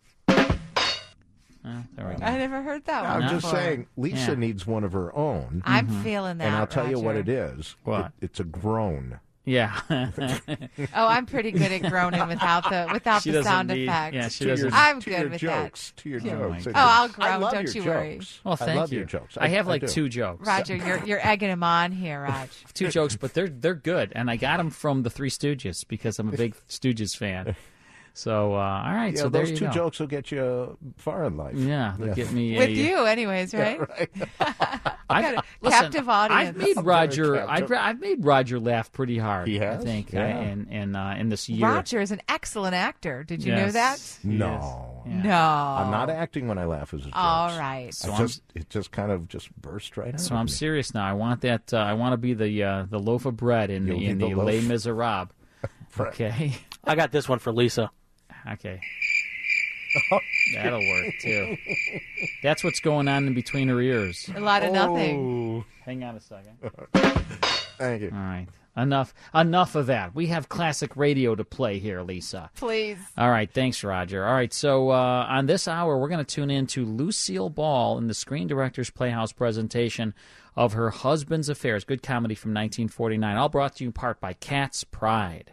There we go. I never heard that one I'm just before. saying, Lisa Yeah. needs one of her own. I'm feeling that, And I'll tell you what Roger. it is. What? It's a groan. Yeah. Oh, I'm pretty good at groaning without She the doesn't sound need- effect. yeah, she To doesn't. your- I'm to good your with jokes, that. To your Yeah. jokes. Oh, I'll I groan, love don't your you worry. jokes. Well, I thank love you. your jokes. I have like do. 2 jokes. Roger, you're egging him on here, Raj. 2 jokes, but they're good, and I got them from the Three Stooges because I'm a big Stooges fan. So, all right. Yeah, so there those you 2 go. jokes will get you far in life. Yeah, they'll get me With you, anyways, right? Yeah, right. Captive audience. I've made Roger. I've made Roger laugh pretty hard. He has? I think Yeah. in this year. Roger is an excellent actor. Did you know Yes, that? he No. is. Yeah. No. I'm not acting when I laugh as a joke. All right. It just kind of just burst right out. So of I'm me. serious now. I want that. I want to be the loaf of bread in You'll the be the loaf. Les Miserables. Okay. I got this one for Lisa. Okay. That'll work too. That's what's going on in between her ears. A lot of nothing. Hang on a second. Thank you. All right. Enough of that. We have classic radio to play here, Lisa. Please. All right. Thanks, Roger. All right. So on this hour, we're going to tune in to Lucille Ball in the Screen Directors Playhouse presentation of her husband's affairs. Good comedy from 1949. All brought to you in part by Cat's Pride.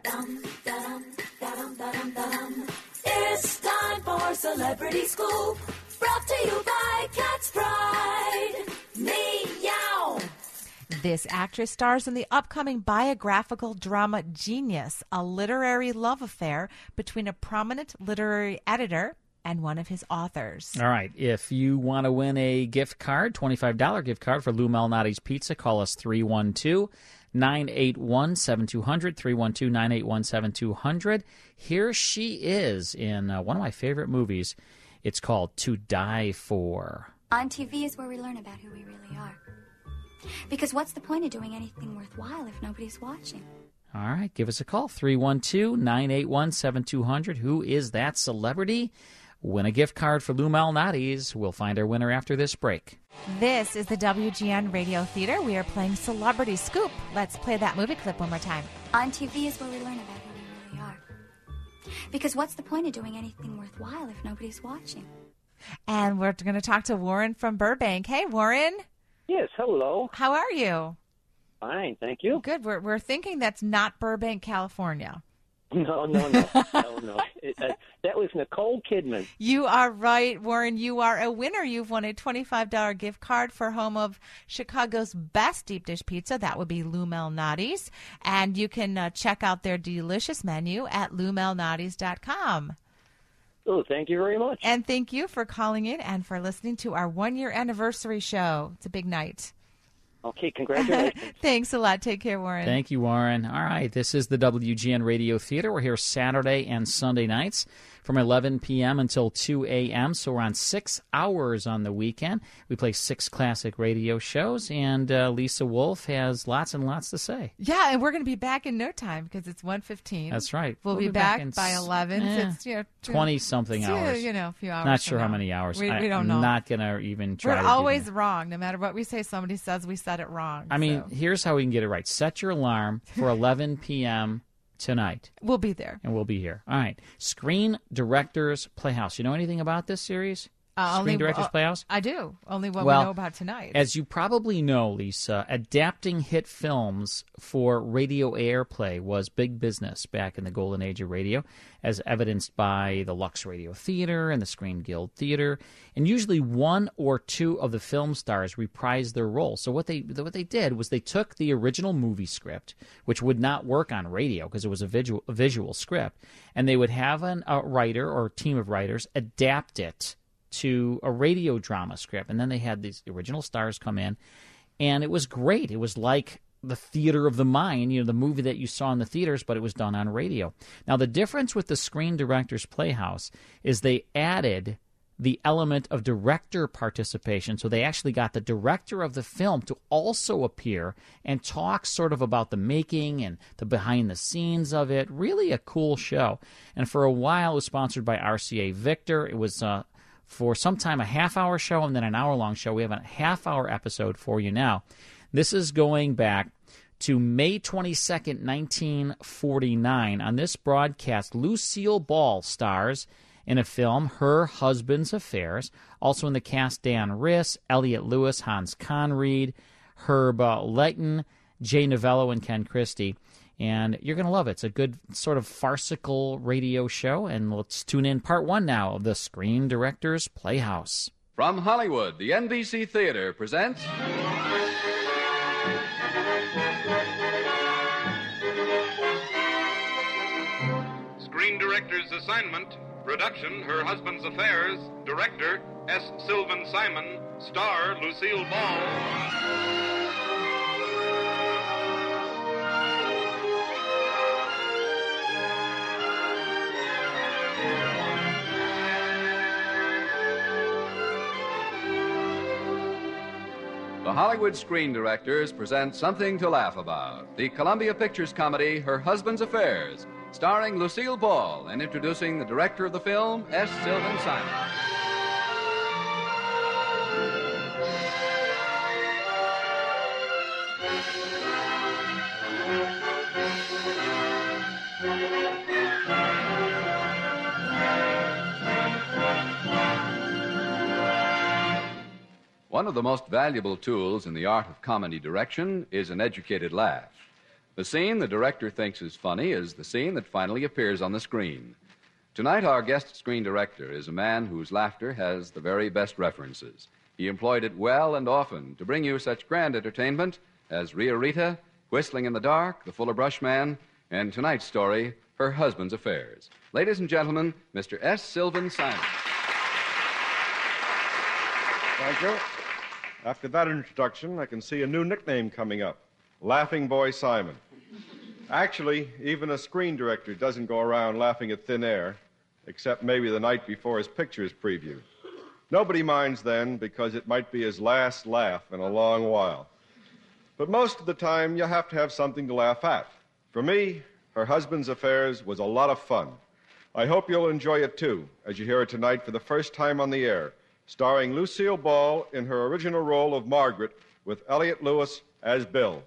It's time for Celebrity Scoop. Brought to you by Cat's Pride. Meow. This actress stars in the upcoming biographical drama Genius, a literary love affair between a prominent literary editor and one of his authors. All right. If you want to win a gift card, $25 gift card for Lou Malnati's Pizza, call us 312-981-7200, 312-981-7200. Here she is in one of my favorite movies. It's called To Die For. On TV is where we learn about who we really are. Because what's the point of doing anything worthwhile if nobody's watching? All right. Give us a call, 312-981-7200. Who is that celebrity? Win a gift card for Lou Malnati's. We'll find our winner after this break. This is the WGN Radio Theater. We are playing Celebrity Scoop. Let's play that movie clip one more time. On TV is where we learn about who we really are. Because what's the point of doing anything worthwhile if nobody's watching? And we're going to talk to Warren from Burbank. Hey, Warren. Yes, hello. How are you? Fine, thank you. Good. We're thinking that's not Burbank, California. No. That was Nicole Kidman. You are right, Warren. You are a winner. You've won a $25 gift card for home of Chicago's best deep dish pizza. That would be Lou Malnati's. And you can check out their delicious menu at loumalnati's.com. Oh, thank you very much. And thank you for calling in and for listening to our one-year anniversary show. It's a big night. Okay, congratulations. Thanks a lot. Take care, Warren. Thank you, Warren. All right, this is the WGN Radio Theater. We're here Saturday and Sunday nights from 11 p.m. until 2 a.m., so we're on 6 hours on the weekend. We play 6 classic radio shows, and Lisa Wolf has lots and lots to say. Yeah, and we're going to be back in no time because it's 1:15. That's right. We'll be back by 11. It's 20-something hours. A few hours. Not sure from how now. many hours. We don't I'm know. not going to even try We're to always do that. wrong. No matter what we say, somebody says we said it wrong. I mean, here's how we can get it right. Set your alarm for 11 p.m. tonight. We'll be there. And we'll be here. All right. Screen Directors Playhouse. You know anything about this series? Screen Directors Playhouse? I do. Only what we know about tonight. As you probably know, Lisa, adapting hit films for radio airplay was big business back in the golden age of radio, as evidenced by the Lux Radio Theater and the Screen Guild Theater. And usually one or two of the film stars reprised their role. So what they did was they took the original movie script, which would not work on radio because it was a visual script, and they would have a writer or team of writers adapt it to a radio drama script. And then they had these original stars come in, and it was great. It was like the theater of the mind, the movie that you saw in the theaters, but it was done on radio. Now, the difference with the Screen Directors Playhouse is they added the element of director participation. So they actually got the director of the film to also appear and talk sort of about the making and the behind the scenes of it. Really a cool show. And for a while, it was sponsored by RCA Victor. It was for some time a half-hour show and then an hour-long show. We have a half-hour episode for you now. This is going back to May 22nd, 1949. On this broadcast, Lucille Ball stars in a film, Her Husband's Affairs. Also in the cast, Dan Riss, Elliot Lewis, Hans Conried, Herb Leighton, Jay Novello, and Ken Christie. And you're going to love it. It's a good sort of farcical radio show. And let's tune in part 1 now of the Screen Directors Playhouse. From Hollywood, the NBC Theater presents... Screen Director's Assignment. Production, Her Husband's Affairs. Director, S. Sylvan Simon. Star, Lucille Ball. The Hollywood Screen Directors present Something to Laugh About, the Columbia Pictures comedy Her Husband's Affairs, starring Lucille Ball and introducing the director of the film, S. Sylvan Simon. One of the most valuable tools in the art of comedy direction is an educated laugh. The scene the director thinks is funny is the scene that finally appears on the screen. Tonight, our guest screen director is a man whose laughter has the very best references. He employed it well and often to bring you such grand entertainment as Ria Rita, Whistling in the Dark, The Fuller Brush Man, and tonight's story, Her Husband's Affairs. Ladies and gentlemen, Mr. S. Sylvan Simon. Thank you. After that introduction, I can see a new nickname coming up, Laughing Boy Simon. Actually, even a screen director doesn't go around laughing at thin air, except maybe the night before his picture is previewed. Nobody minds then, because it might be his last laugh in a long while. But most of the time, you have to have something to laugh at. For me, Her Husband's Affairs was a lot of fun. I hope you'll enjoy it, too, as you hear it tonight for the first time on the air, starring Lucille Ball in her original role of Margaret with Elliot Lewis as Bill.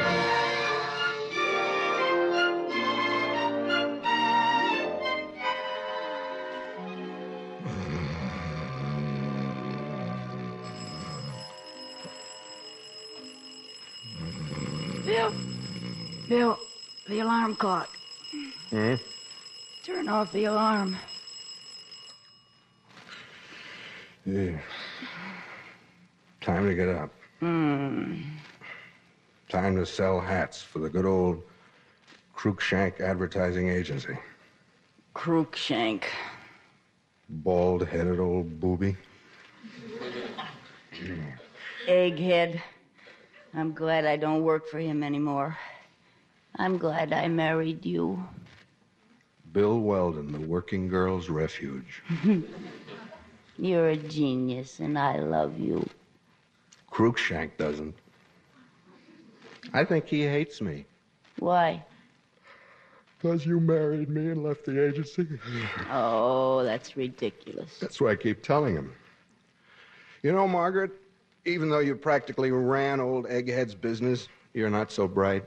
Bill, the alarm clock. Hmm? Turn off the alarm. Yeah. Time to get up. Time to sell hats for the good old Cruikshank Advertising Agency. Cruikshank. Bald-headed old booby. Egghead. I'm glad I don't work for him anymore. I'm glad I married you. Bill Weldon, the working girl's refuge. You're a genius, and I love you. Cruikshank doesn't. I think he hates me. Why? Because you married me and left the agency. Oh, that's ridiculous. That's what I keep telling him. You know, Margaret, even though you practically ran old Egghead's business, you're not so bright.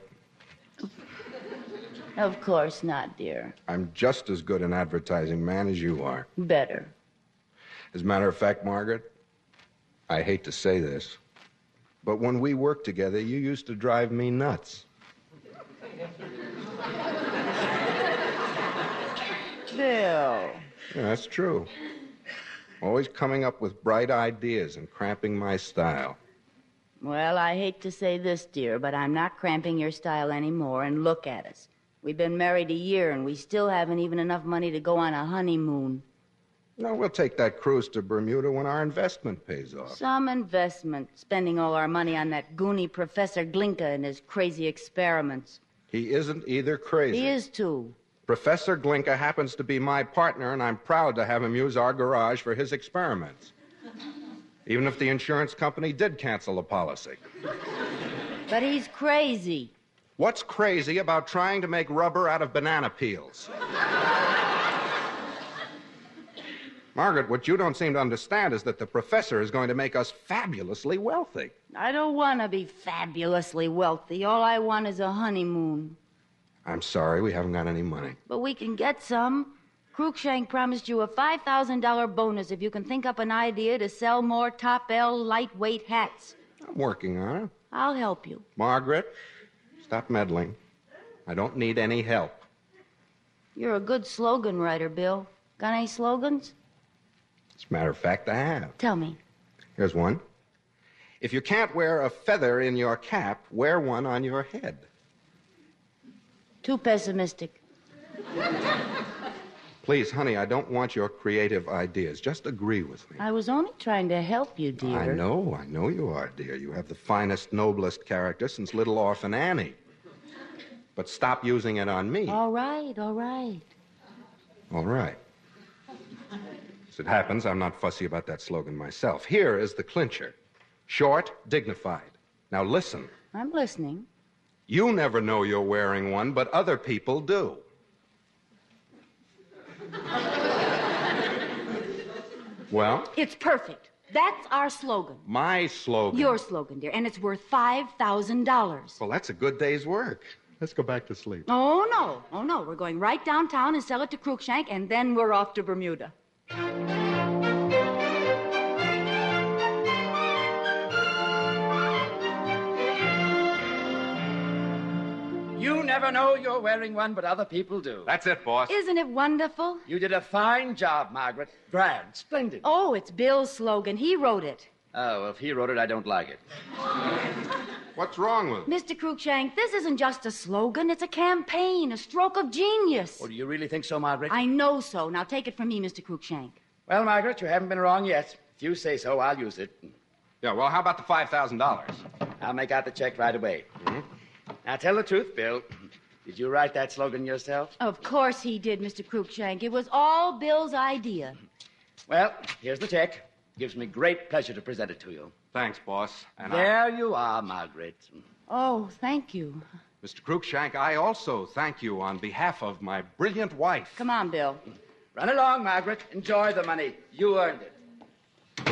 Of course not, dear. I'm just as good an advertising man as you are. Better. As a matter of fact, Margaret, I hate to say this, but when we worked together, you used to drive me nuts. Bill. Yeah, that's true. Always coming up with bright ideas and cramping my style. Well, I hate to say this, dear, but I'm not cramping your style anymore, and look at us. We've been married a year, and we still haven't even enough money to go on a honeymoon. No, we'll take that cruise to Bermuda when our investment pays off. Some investment, spending all our money on that goony Professor Glinka and his crazy experiments. He isn't either crazy. He is, too. Professor Glinka happens to be my partner, and I'm proud to have him use our garage for his experiments. Even if the insurance company did cancel the policy. But he's crazy. What's crazy about trying to make rubber out of banana peels? Margaret, what you don't seem to understand is that the professor is going to make us fabulously wealthy. I don't want to be fabulously wealthy. All I want is a honeymoon. I'm sorry, we haven't got any money. But we can get some. Cruikshank promised you a $5,000 bonus if you can think up an idea to sell more Top L lightweight hats. I'm working on it. I'll help you. Margaret, stop meddling. I don't need any help. You're a good slogan writer, Bill. Got any slogans? As a matter of fact, I have. Tell me. Here's one. If you can't wear a feather in your cap, wear one on your head. Too pessimistic. Please, honey, I don't want your creative ideas. Just agree with me. I was only trying to help you, dear. I know you are, dear. You have the finest, noblest character since Little Orphan Annie. But stop using it on me. All right, all right. All right. As it happens, I'm not fussy about that slogan myself. Here is the clincher. Short, dignified. Now listen. I'm listening. You never know you're wearing one, but other people do. Well? It's perfect. That's our slogan. My slogan. Your slogan, dear, and it's worth $5,000. Well, that's a good day's work. Let's go back to sleep. Oh, no. Oh, no. We're going right downtown and sell it to Cruikshank, and then we're off to Bermuda. You never know you're wearing one, but other people do. That's it, boss. Isn't it wonderful? You did a fine job, Margaret. Grand. Splendid. Oh, it's Bill's slogan. He wrote it. Oh, well, if he wrote it, I don't like it. What's wrong with it? Mr. Cruikshank, this isn't just a slogan. It's a campaign, a stroke of genius. Oh, do you really think so, Margaret? I know so. Now take it from me, Mr. Cruikshank. Well, Margaret, you haven't been wrong yet. If you say so, I'll use it. Yeah, well, how about the $5,000? I'll make out the check right away. Mm-hmm. Now, tell the truth, Bill. Did you write that slogan yourself? Of course he did, Mr. Cruikshank. It was all Bill's idea. Well, here's the check. Gives me great pleasure to present it to you. Thanks, boss. And there you are, Margaret. Oh, thank you. Mr. Cruikshank, I also thank you on behalf of my brilliant wife. Come on, Bill. Run along, Margaret. Enjoy the money. You earned it.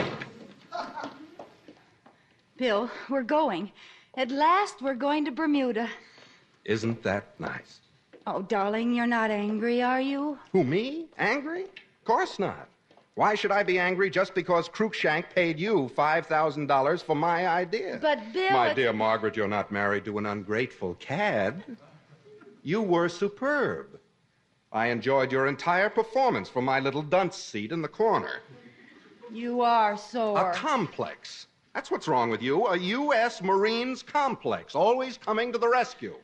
Bill, we're going. At last, we're going to Bermuda. Isn't that nice? Oh, darling, you're not angry, are you? Who, me? Angry? Of course not. Why should I be angry just because Cruikshank paid you $5,000 for my idea? But, Bill... My dear Margaret, you're not married to an ungrateful cad. You were superb. I enjoyed your entire performance from my little dunce seat in the corner. You are sore. A complex. That's what's wrong with you. A U.S. Marines complex, always coming to the rescue.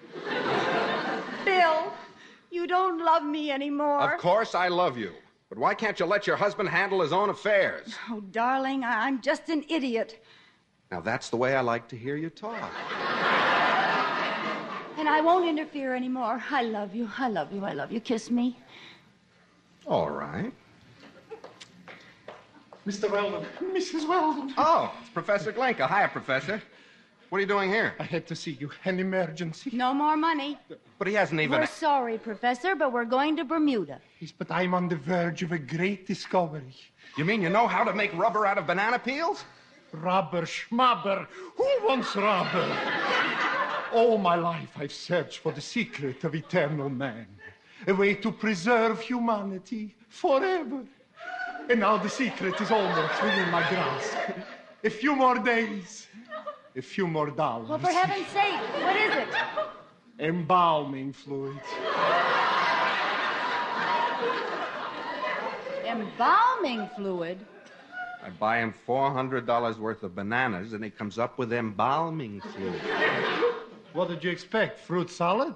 Bill, you don't love me anymore. Of course I love you. But why can't you let your husband handle his own affairs? Oh, darling, I'm just an idiot. Now, that's the way I like to hear you talk. And I won't interfere anymore. I love you. I love you. I love you. Kiss me. All right. Mr. Weldon. Mrs. Weldon. Oh, it's Professor Glinka. Hiya, Professor. What are you doing here? I had to see you. An emergency. No more money. But he hasn't even... We're sorry, Professor, but we're going to Bermuda. Yes, but I'm on the verge of a great discovery. You mean you know how to make rubber out of banana peels? Rubber, schmubber. Who wants rubber? All my life I've searched for the secret of eternal man. A way to preserve humanity forever. And now the secret is almost within my grasp. A few more days. A few more dollars. Well, for heaven's sake, what is it? Embalming fluid. Embalming fluid? I buy him $400 worth of bananas, and he comes up with embalming fluid. What did you expect? Fruit salad?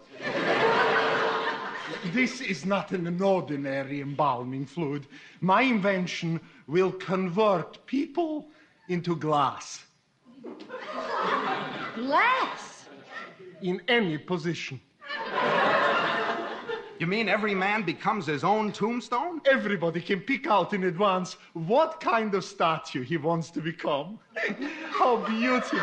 This is not an ordinary embalming fluid. My invention will convert people into glass. Glass? In any position. You mean every man becomes his own tombstone? Everybody can pick out in advance what kind of statue he wants to become. How beautiful.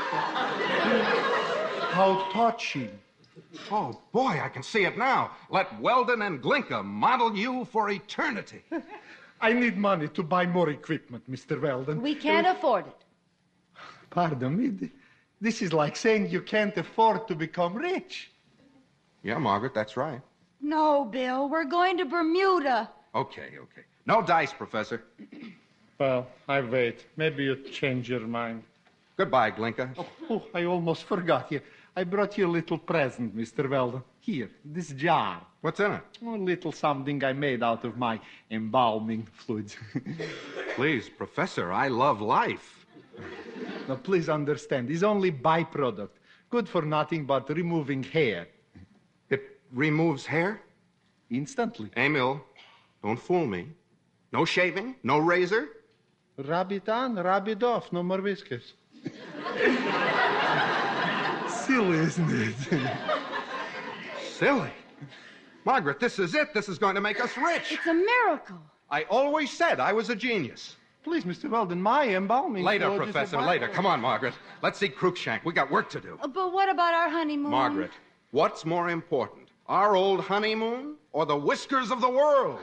How touching. Oh, boy, I can see it now. Let Weldon and Glinka model you for eternity. I need money to buy more equipment, Mr. Weldon. We can't afford it. Pardon me. This is like saying you can't afford to become rich. Yeah, Margaret, that's right. No, Bill, we're going to Bermuda. Okay. No dice, Professor. Well, I wait. Maybe you change your mind. Goodbye, Glinka. Oh, I almost forgot you. I brought you a little present, Mr. Weldon. Here, this jar. What's in it? A little something I made out of my embalming fluids. Please, Professor, I love life. Now, please understand, it's only byproduct. Good for nothing but removing hair. It removes hair? Instantly. Emil, don't fool me. No shaving? No razor? Rub it on, rub it off. No more whiskers. Silly, isn't it? Silly? Margaret, this is it. This is going to make us rich. It's a miracle. I always said I was a genius. Please, Mr. Weldon, my embalming Later, fluid is Professor, about- later. Come on, Margaret. Let's see Cruikshank. We got work to do. But what about our honeymoon? Margaret, what's more important? Our old honeymoon or the whiskers of the world?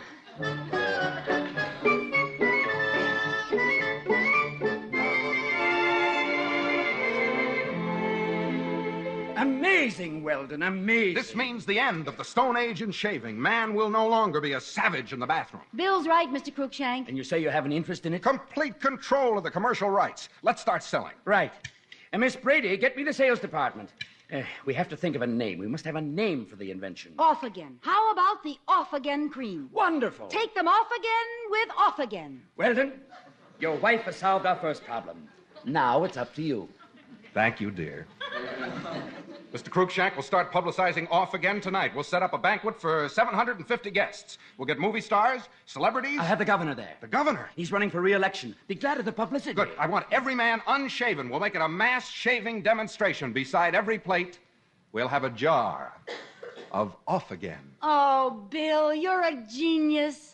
Amazing, Weldon, amazing. This means the end of the Stone Age in shaving. Man will no longer be a savage in the bathroom. Bill's right, Mr. Cruikshank. And you say you have an interest in it? Complete control of the commercial rights. Let's start selling. Right. Miss Brady, get me the sales department. We have to think of a name. We must have a name for the invention. Off again. How about the off again cream? Wonderful. Take them off again with off again. Weldon, your wife has solved our first problem. Now it's up to you. Thank you, dear. Mr. Cruikshank will start publicizing Off Again tonight. We'll set up a banquet for 750 guests. We'll get movie stars, celebrities. I'll have the governor there. The governor? He's running for re-election. Be glad of the publicity. Good. I want every man unshaven. We'll make it a mass shaving demonstration. Beside every plate, we'll have a jar of Off Again. Oh, Bill, you're a genius.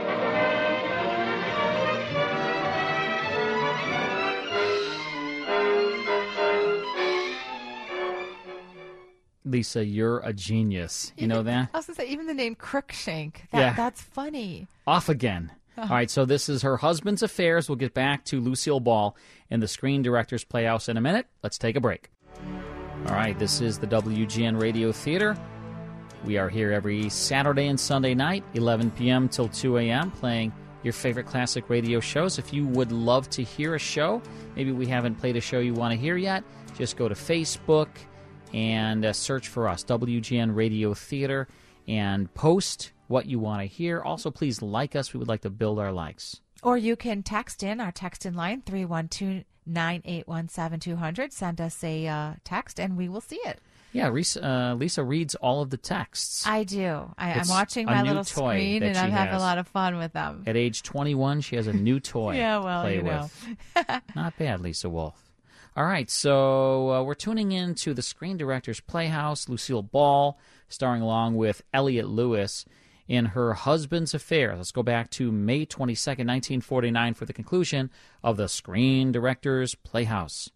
Lisa, you're a genius. You know that? I was going to say, even the name Crookshank, Yeah. that's funny. Off again. Oh. All right, so this is Her Husband's Affairs. We'll get back to Lucille Ball in the Screen Directors Playhouse in a minute. Let's take a break. All right, this is the WGN Radio Theater. We are here every Saturday and Sunday night, 11 p.m. till 2 a.m., playing your favorite classic radio shows. If you would love to hear a show, maybe we haven't played a show you want to hear yet, just go to Facebook and search for us, WGN Radio Theater, and post what you want to hear. Also, please like us. We would like to build our likes. Or you can text in our text in line, 312-981-7200. Send us a text, and we will see it. Yeah, Lisa reads all of the texts. I do. I'm It's watching a my new little toy screen, that and she I'm having a has. lot of fun with them. At age 21, she has a new toy Yeah, to well, play you know. with. Not bad, Lisa Wolf. All right, so we're tuning in to the Screen Directors Playhouse. Lucille Ball, starring along with Elliot Lewis in Her Husband's Affair. Let's go back to May 22nd, 1949 for the conclusion of the Screen Directors Playhouse.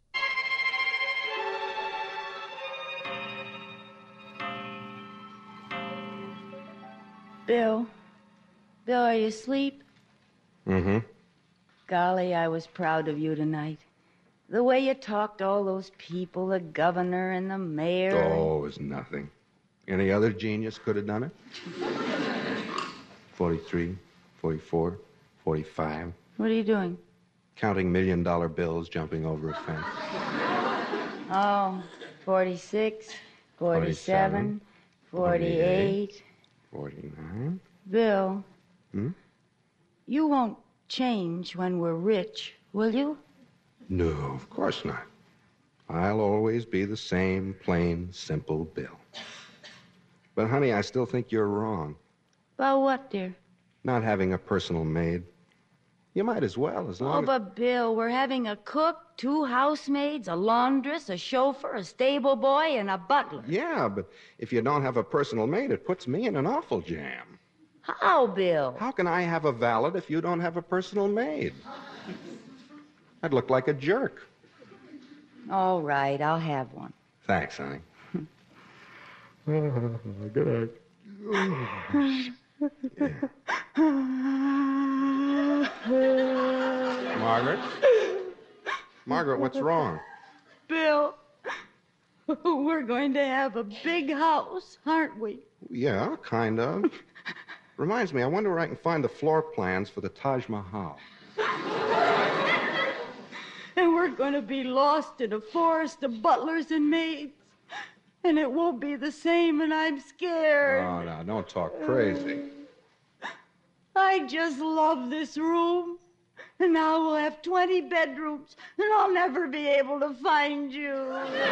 Bill, are you asleep? Mm-hmm. Golly, I was proud of you tonight. The way you talked to all those people, the governor and the mayor. Oh, it was nothing. Any other genius could have done it. 43, 44, 45. What are you doing? Counting $1 million bills jumping over a fence. Oh, 46, 47, 48. 49. Bill, Hmm? you won't change when we're rich, will you? No, of course not. I'll always be the same plain, simple Bill. But, honey, I still think you're wrong. About what, dear? Not having a personal maid. You might as well, as Oh, long as... but Bill, we're having a cook, 2 housemaids, a laundress, a chauffeur, a stable boy, and a butler. Yeah, but if you don't have a personal maid, it puts me in an awful jam. How, Bill? How can I have a valet if you don't have a personal maid? I'd look like a jerk. All right, I'll have one. Thanks, honey. Good Margaret? Margaret, what's wrong? Bill, we're going to have a big house, aren't we? Yeah, kind of. Reminds me, I wonder where I can find the floor plans for the Taj Mahal. And we're going to be lost in a forest of butlers and maids. And it won't be the same, and I'm scared. Oh, no, don't talk crazy. I just love this room. And now we'll have 20 bedrooms, and I'll never be able to find you.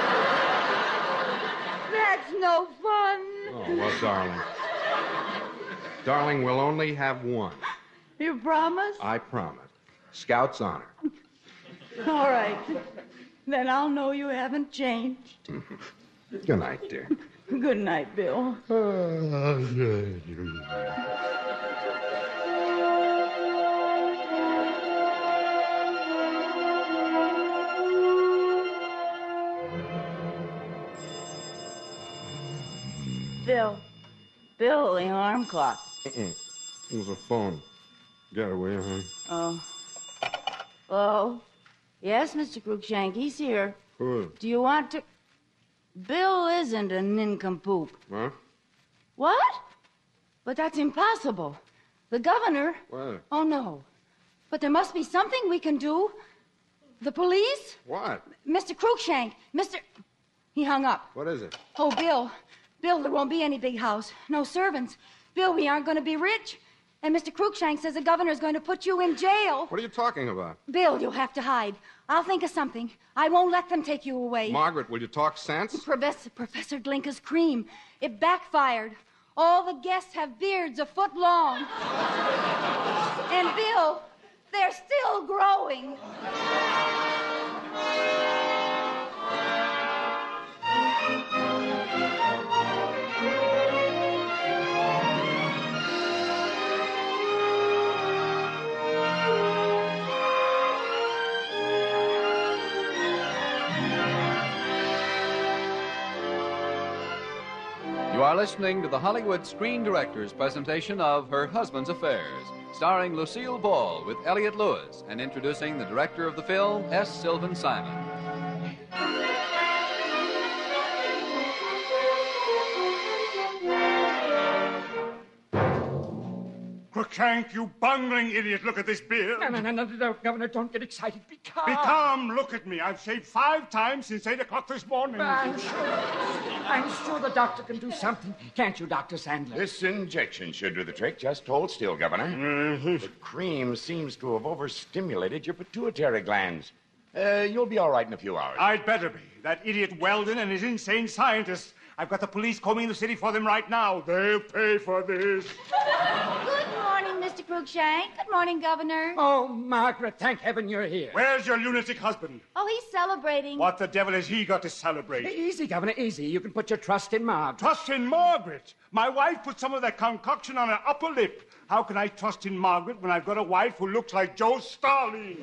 That's no fun. Oh, well, darling. Darling, we'll only have one. You promise? I promise. Scout's honor. All right. Then I'll know you haven't changed. Good night, dear. Good night, Bill. Bill. Bill, the alarm clock. It was a phone. Get away, huh? Oh. Hello? Yes, Mr. Cruikshank, he's here. Who? Do you want to... Bill isn't a nincompoop. Huh? What? But that's impossible. The governor... What? Oh, no. But there must be something we can do. The police? What? Mr. Cruikshank. Mr... He hung up. What is it? Oh, Bill. Bill, there won't be any big house. No servants. Bill, we aren't going to be rich. And Mr. Cruikshank says the governor's going to put you in jail. What are you talking about? Bill, you'll have to hide. I'll think of something. I won't let them take you away. Margaret, will you talk sense? Professor Glinka's cream. It backfired. All the guests have beards a foot long. And Bill, they're still growing. You are listening to the Hollywood Screen Directors presentation of Her Husband's Affairs, starring Lucille Ball with Elliott Lewis, and introducing the director of the film, S. Sylvan Simon. Cruikshank, you bungling idiot, look at this beard. No, Governor, don't get excited. Be calm. Be calm, look at me. I've shaved 5 times since 8 o'clock this morning. I'm sure the doctor can do something. Can't you, Dr. Sandler? This injection should do the trick. Just hold still, Governor. The cream seems to have overstimulated your pituitary glands. You'll be all right in a few hours. I'd better be. That idiot Weldon and his insane scientists. I've got the police combing the city for them right now. They'll pay for this. Good morning, Mr. Cruikshank. Good morning, Governor. Oh, Margaret, thank heaven you're here. Where's your lunatic husband? Oh, he's celebrating. What the devil has he got to celebrate? Easy, Governor, easy. You can put your trust in Margaret. Trust in Margaret? My wife put some of that concoction on her upper lip. How can I trust in Margaret when I've got a wife who looks like Joe Stalin?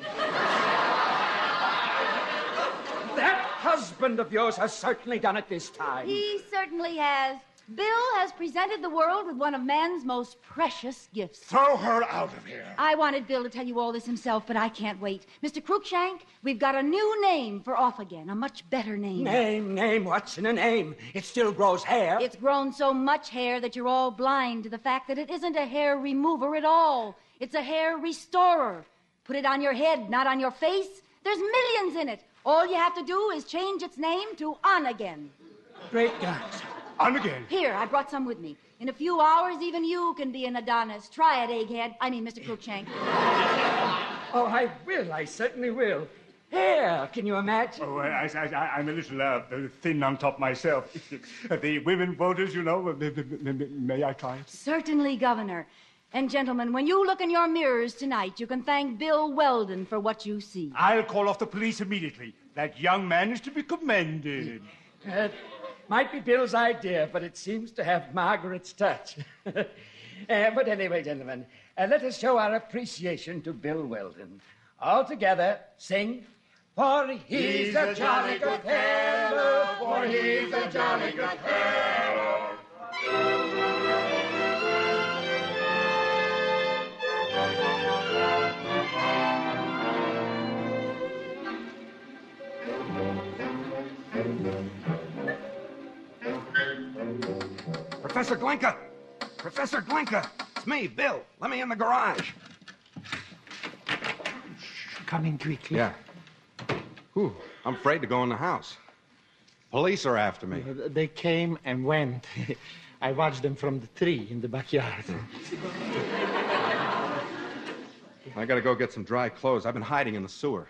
That husband of yours has certainly done it this time. He certainly has. Bill has presented the world with one of man's most precious gifts. Throw her out of here. I wanted Bill to tell you all this himself, but I can't wait. Mr. Cruikshank, we've got a new name for Off Again, a much better name. Name? What's in a name? It still grows hair. It's grown so much hair that you're all blind to the fact that it isn't a hair remover at all. It's a hair restorer. Put it on your head, not on your face. There's millions in it. All you have to do is change its name to On Again. Great guns. On Again? Here, I brought some with me. In a few hours, even you can be an Adonis. Try it, Egghead. I mean, Mr. Cruikshank. Oh, I will. I certainly will. Hair, can you imagine? Oh, I'm a little thin on top myself. The women voters, you know, may I try it? Certainly, Governor. And, gentlemen, when you look in your mirrors tonight, you can thank Bill Weldon for what you see. I'll call off the police immediately. That young man is to be commended. Might be Bill's idea, but it seems to have Margaret's touch. But anyway, gentlemen, let us show our appreciation to Bill Weldon. All together, sing, For he's a jolly good fellow, for he's a jolly good fellow. Professor Glinka! Professor Glinka! It's me, Bill. Let me in the garage. Come in quickly. Yeah. Whew, I'm afraid to go in the house. Police are after me. They came and went. I watched them from the tree in the backyard. I gotta go get some dry clothes. I've been hiding in the sewer.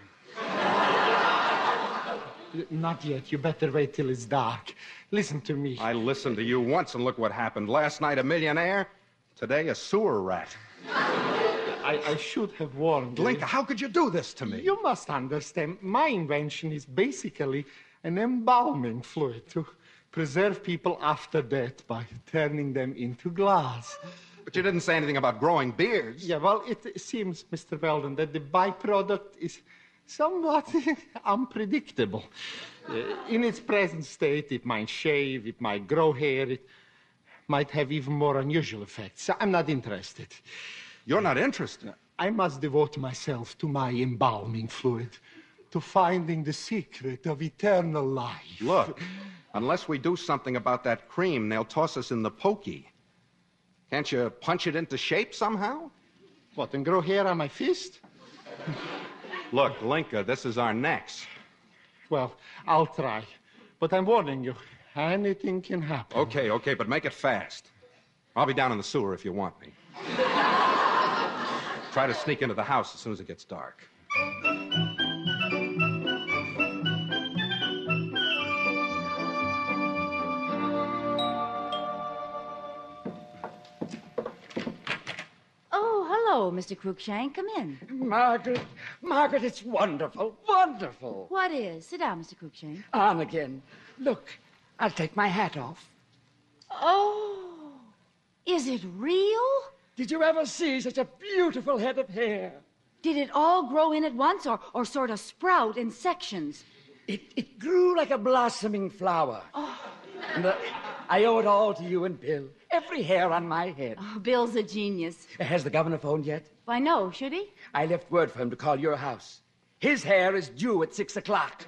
Not yet. You better wait till it's dark. Listen to me. I listened to you once and look what happened. Last night, a millionaire. Today, a sewer rat. I should have warned you. Glinka, how could you do this to me? You must understand, my invention is basically an embalming fluid to preserve people after death by turning them into glass. But you didn't say anything about growing beards. Yeah, well, it seems, Mr. Weldon, that the byproduct is somewhat unpredictable. In its present state, it might shave, it might grow hair, might have even more unusual effects. I'm not interested. You're not interested? I must devote myself to my embalming fluid, to finding the secret of eternal life. Look, unless we do something about that cream, they'll toss us in the pokey. Can't you punch it into shape somehow? What, and grow hair on my fist? Look, Linka, this is our necks. Well, I'll try. But I'm warning you, anything can happen. Okay, but make it fast. I'll be down in the sewer if you want me. Try to sneak into the house as soon as it gets dark. Oh, hello, Mr. Cruikshank. Come in. Margaret, it's wonderful, wonderful. What is? Sit down, Mr. Cruikshank. On again. Look, I'll take my hat off. Oh, is it real? Did you ever see such a beautiful head of hair? Did it all grow in at once or sort of sprout in sections? It grew like a blossoming flower. Oh. And I owe it all to you and Bill. Every hair on my head. Oh, Bill's a genius. Has the governor phoned yet? Why, no, should he? I left word for him to call your house. His hair is due at 6 o'clock.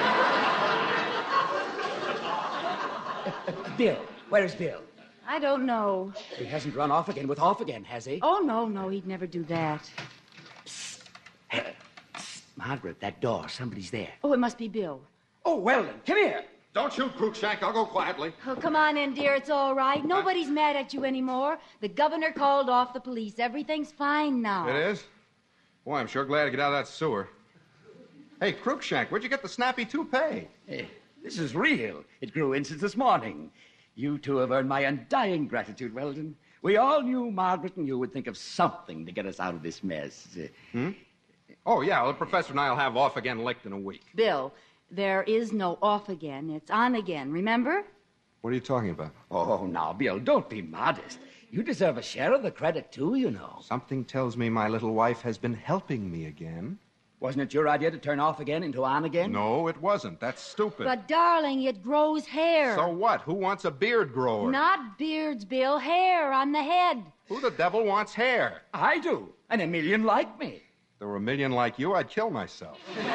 Bill, where's Bill? I don't know. He hasn't run off again with off again, has he? Oh, no, he'd never do that. Psst, Margaret, that door, somebody's there. Oh, it must be Bill. Oh, Weldon, come here. Don't shoot, Cruikshank. I'll go quietly. Oh, come on in, dear. It's all right. Nobody's mad at you anymore. The governor called off the police. Everything's fine now. It is? Boy, I'm sure glad to get out of that sewer. Hey, Cruikshank, where'd you get the snappy toupee? Hey, this is real. It grew in since this morning. You two have earned my undying gratitude, Weldon. We all knew Margaret and you would think of something to get us out of this mess. Oh, yeah, well, the professor and I'll have off again licked in a week. Bill, there is no off again. It's on again, remember? What are you talking about? Oh, now, Bill, don't be modest. You deserve a share of the credit, too, you know. Something tells me my little wife has been helping me again. Wasn't it your idea to turn off again into on again? No, it wasn't. That's stupid. But, darling, it grows hair. So what? Who wants a beard grower? Not beards, Bill. Hair on the head. Who the devil wants hair? I do. And a million like me. If there were a million like you, I'd kill myself.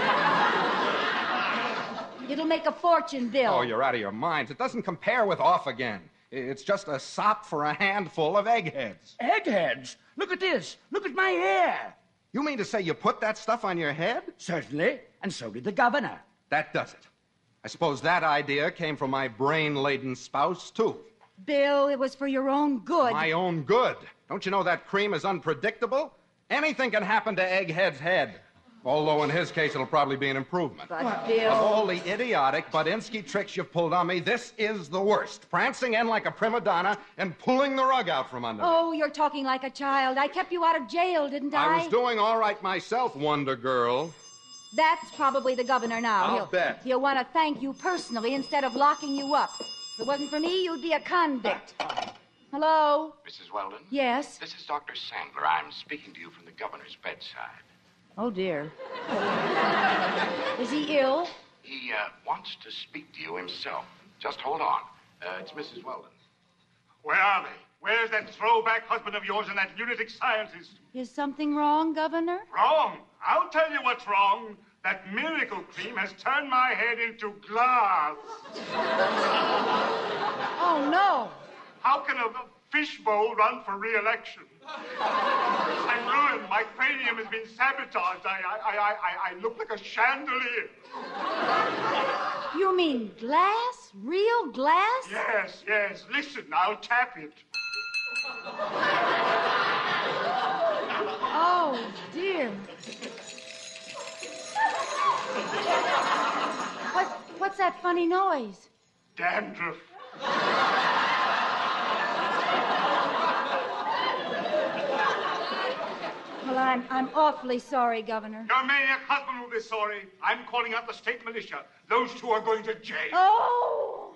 It'll make a fortune, Bill. Oh, you're out of your minds. It doesn't compare with off again. It's just a sop for a handful of eggheads. Eggheads? Look at this. Look at my hair. You mean to say you put that stuff on your head? Certainly. And so did the governor. That does it. I suppose that idea came from my brain-laden spouse, too. Bill, it was for your own good. My own good? Don't you know that cream is unpredictable? Anything can happen to Egghead's head. Although in his case, it'll probably be an improvement. But, Bill... Of all the idiotic Budinsky tricks you've pulled on me, this is the worst. Prancing in like a prima donna and pulling the rug out from under me. Oh, you're talking like a child. I kept you out of jail, didn't I? I was doing all right myself, Wonder Girl. That's probably the governor now. I'll bet. He'll want to thank you personally instead of locking you up. If it wasn't for me, you'd be a convict. Hello? Mrs. Weldon? Yes? This is Dr. Sandler. I'm speaking to you from the governor's bedside. Oh, dear. Is he ill? He wants to speak to you himself. Just hold on. It's Mrs. Weldon. Where are they? Where's that throwback husband of yours and that lunatic scientist? Is something wrong, Governor? Wrong. I'll tell you what's wrong. That miracle cream has turned my head into glass. Oh, no. How can a fishbowl run for re-election? I'm ruined. My cranium has been sabotaged. I look like a chandelier. You mean glass? Real glass? Yes. Listen, I'll tap it. Oh, dear. What's that funny noise? Dandruff. Well, I'm awfully sorry, Governor. Your maniac husband will be sorry. I'm calling out the state militia. Those two are going to jail. Oh!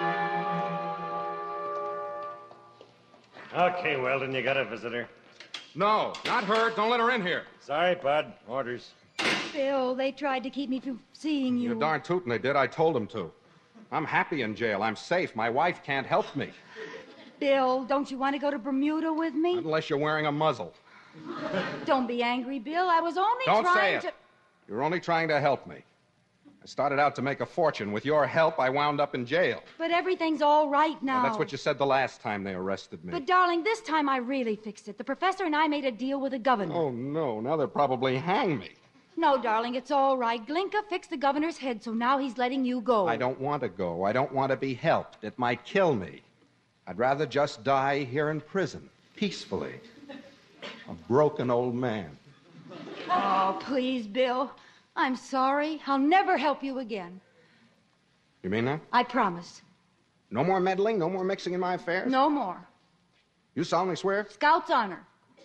Okay, Weldon, you got a visitor. No, not her. Don't let her in here. Sorry, Bud. Orders. Bill, they tried to keep me from seeing you. You're darn tootin' they did. I told them to. I'm happy in jail. I'm safe. My wife can't help me. Bill, don't you want to go to Bermuda with me? Unless you're wearing a muzzle. Don't be angry, Bill. I was only Don't trying say it. to... You're only trying to help me. I started out to make a fortune. With your help, I wound up in jail. But everything's all right now. That's what you said the last time they arrested me. But, darling, this time I really fixed it. The professor and I made a deal with the governor. Oh, no. Now they'll probably hang me. No, darling, it's all right. Glinka fixed the governor's head, so now he's letting you go. I don't want to go. I don't want to be helped. It might kill me. I'd rather just die here in prison, peacefully. A broken old man. Oh, please, Bill. I'm sorry. I'll never help you again. You mean that? I promise. No more meddling? No more mixing in my affairs? No more. You solemnly swear? Scout's honor.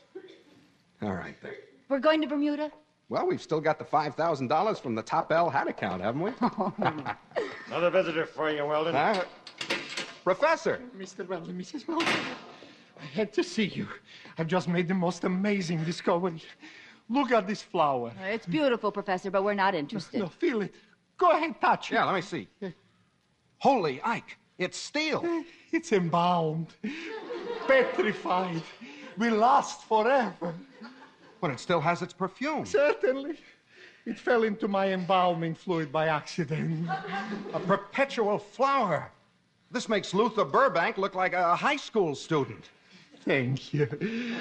All right, then. We're going to Bermuda? Well, we've still got the $5,000 from the Top L hat account, haven't we? Another visitor for you, Weldon. Professor! Mr. Weldon, Mrs. Weldon, I had to see you. I've just made the most amazing discovery. Look at this flower. It's beautiful, Professor, but we're not interested. No, feel it. Go ahead, touch it. Yeah, let me see. Holy Ike, it's steel. It's embalmed, petrified, will last forever. But it still has its perfume. Certainly. It fell into my embalming fluid by accident. A perpetual flower. This makes Luther Burbank look like a high school student. Thank you.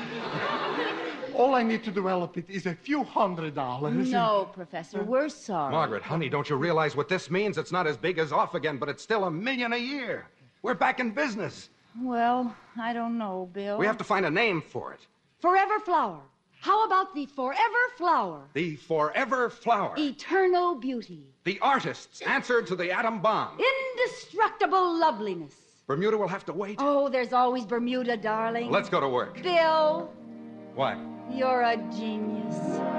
All I need to develop it is a few $100. No, Professor, we're sorry. Margaret, honey, don't you realize what this means? It's not as big as Off Again, but it's still $1 million a year. We're back in business. Well, I don't know, Bill. We have to find a name for it. Forever Flower. How about the Forever Flower? The Forever Flower. Eternal beauty. The artist's answer to the atom bomb. Indestructible loveliness. Bermuda will have to wait. Oh, there's always Bermuda, darling. Let's go to work. Bill, What? you're a genius.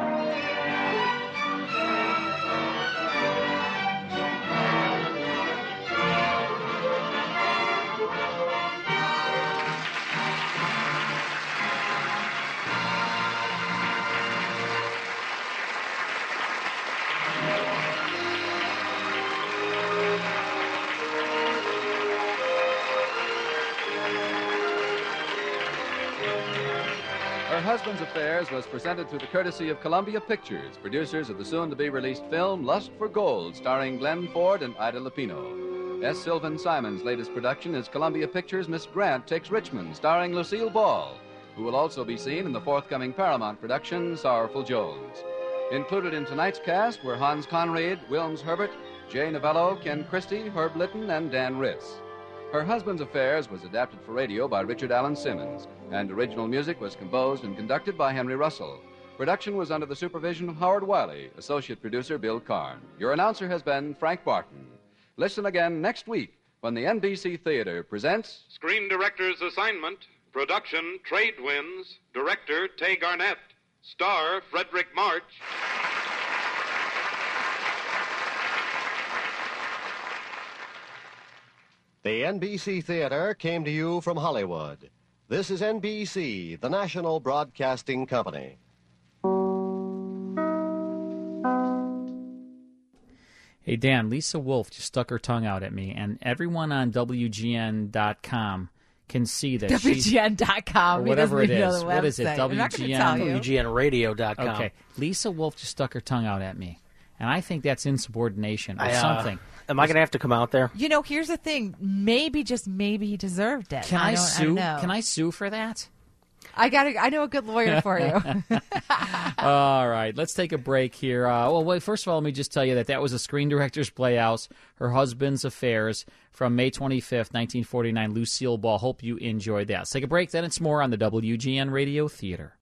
Her Husband's Affairs was presented through the courtesy of Columbia Pictures, producers of the soon-to-be-released film Lust for Gold, starring Glenn Ford and Ida Lupino. S. Sylvan Simon's latest production is Columbia Pictures' Miss Grant Takes Richmond, starring Lucille Ball, who will also be seen in the forthcoming Paramount production Sorrowful Jones. Included in tonight's cast were Hans Conried, Wilms Herbert, Jay Novello, Ken Christie, Herb Litton, and Dan Riss. Her Husband's Affairs was adapted for radio by Richard Allen Simmons, and original music was composed and conducted by Henry Russell. Production was under the supervision of Howard Wiley, associate producer Bill Karn. Your announcer has been Frank Barton. Listen again next week when the NBC Theater presents Screen Director's Assignment. Production, Trade Winds. Director, Tay Garnett. Star, Frederick March. The NBC Theater came to you from Hollywood. This is NBC, the national broadcasting company. Hey, Dan, Lisa Wolf just stuck her tongue out at me, and everyone on WGN.com can see that WGN.com. or whatever it is. What is it? WGNradio.com. Okay. Lisa Wolf just stuck her tongue out at me, and I think that's insubordination or something. Am I going to have to come out there? You know, here's the thing. Maybe, just maybe, he deserved it. Can I sue? I don't know. Can I sue for that? I know a good lawyer for you. All right, let's take a break here. Wait, first of all, let me just tell you that was a Screen Director's Playhouse, Her Husband's Affairs, from May 25th, 1949, Lucille Ball. Hope you enjoyed that. Let's take a break, then it's more on the WGN Radio Theater.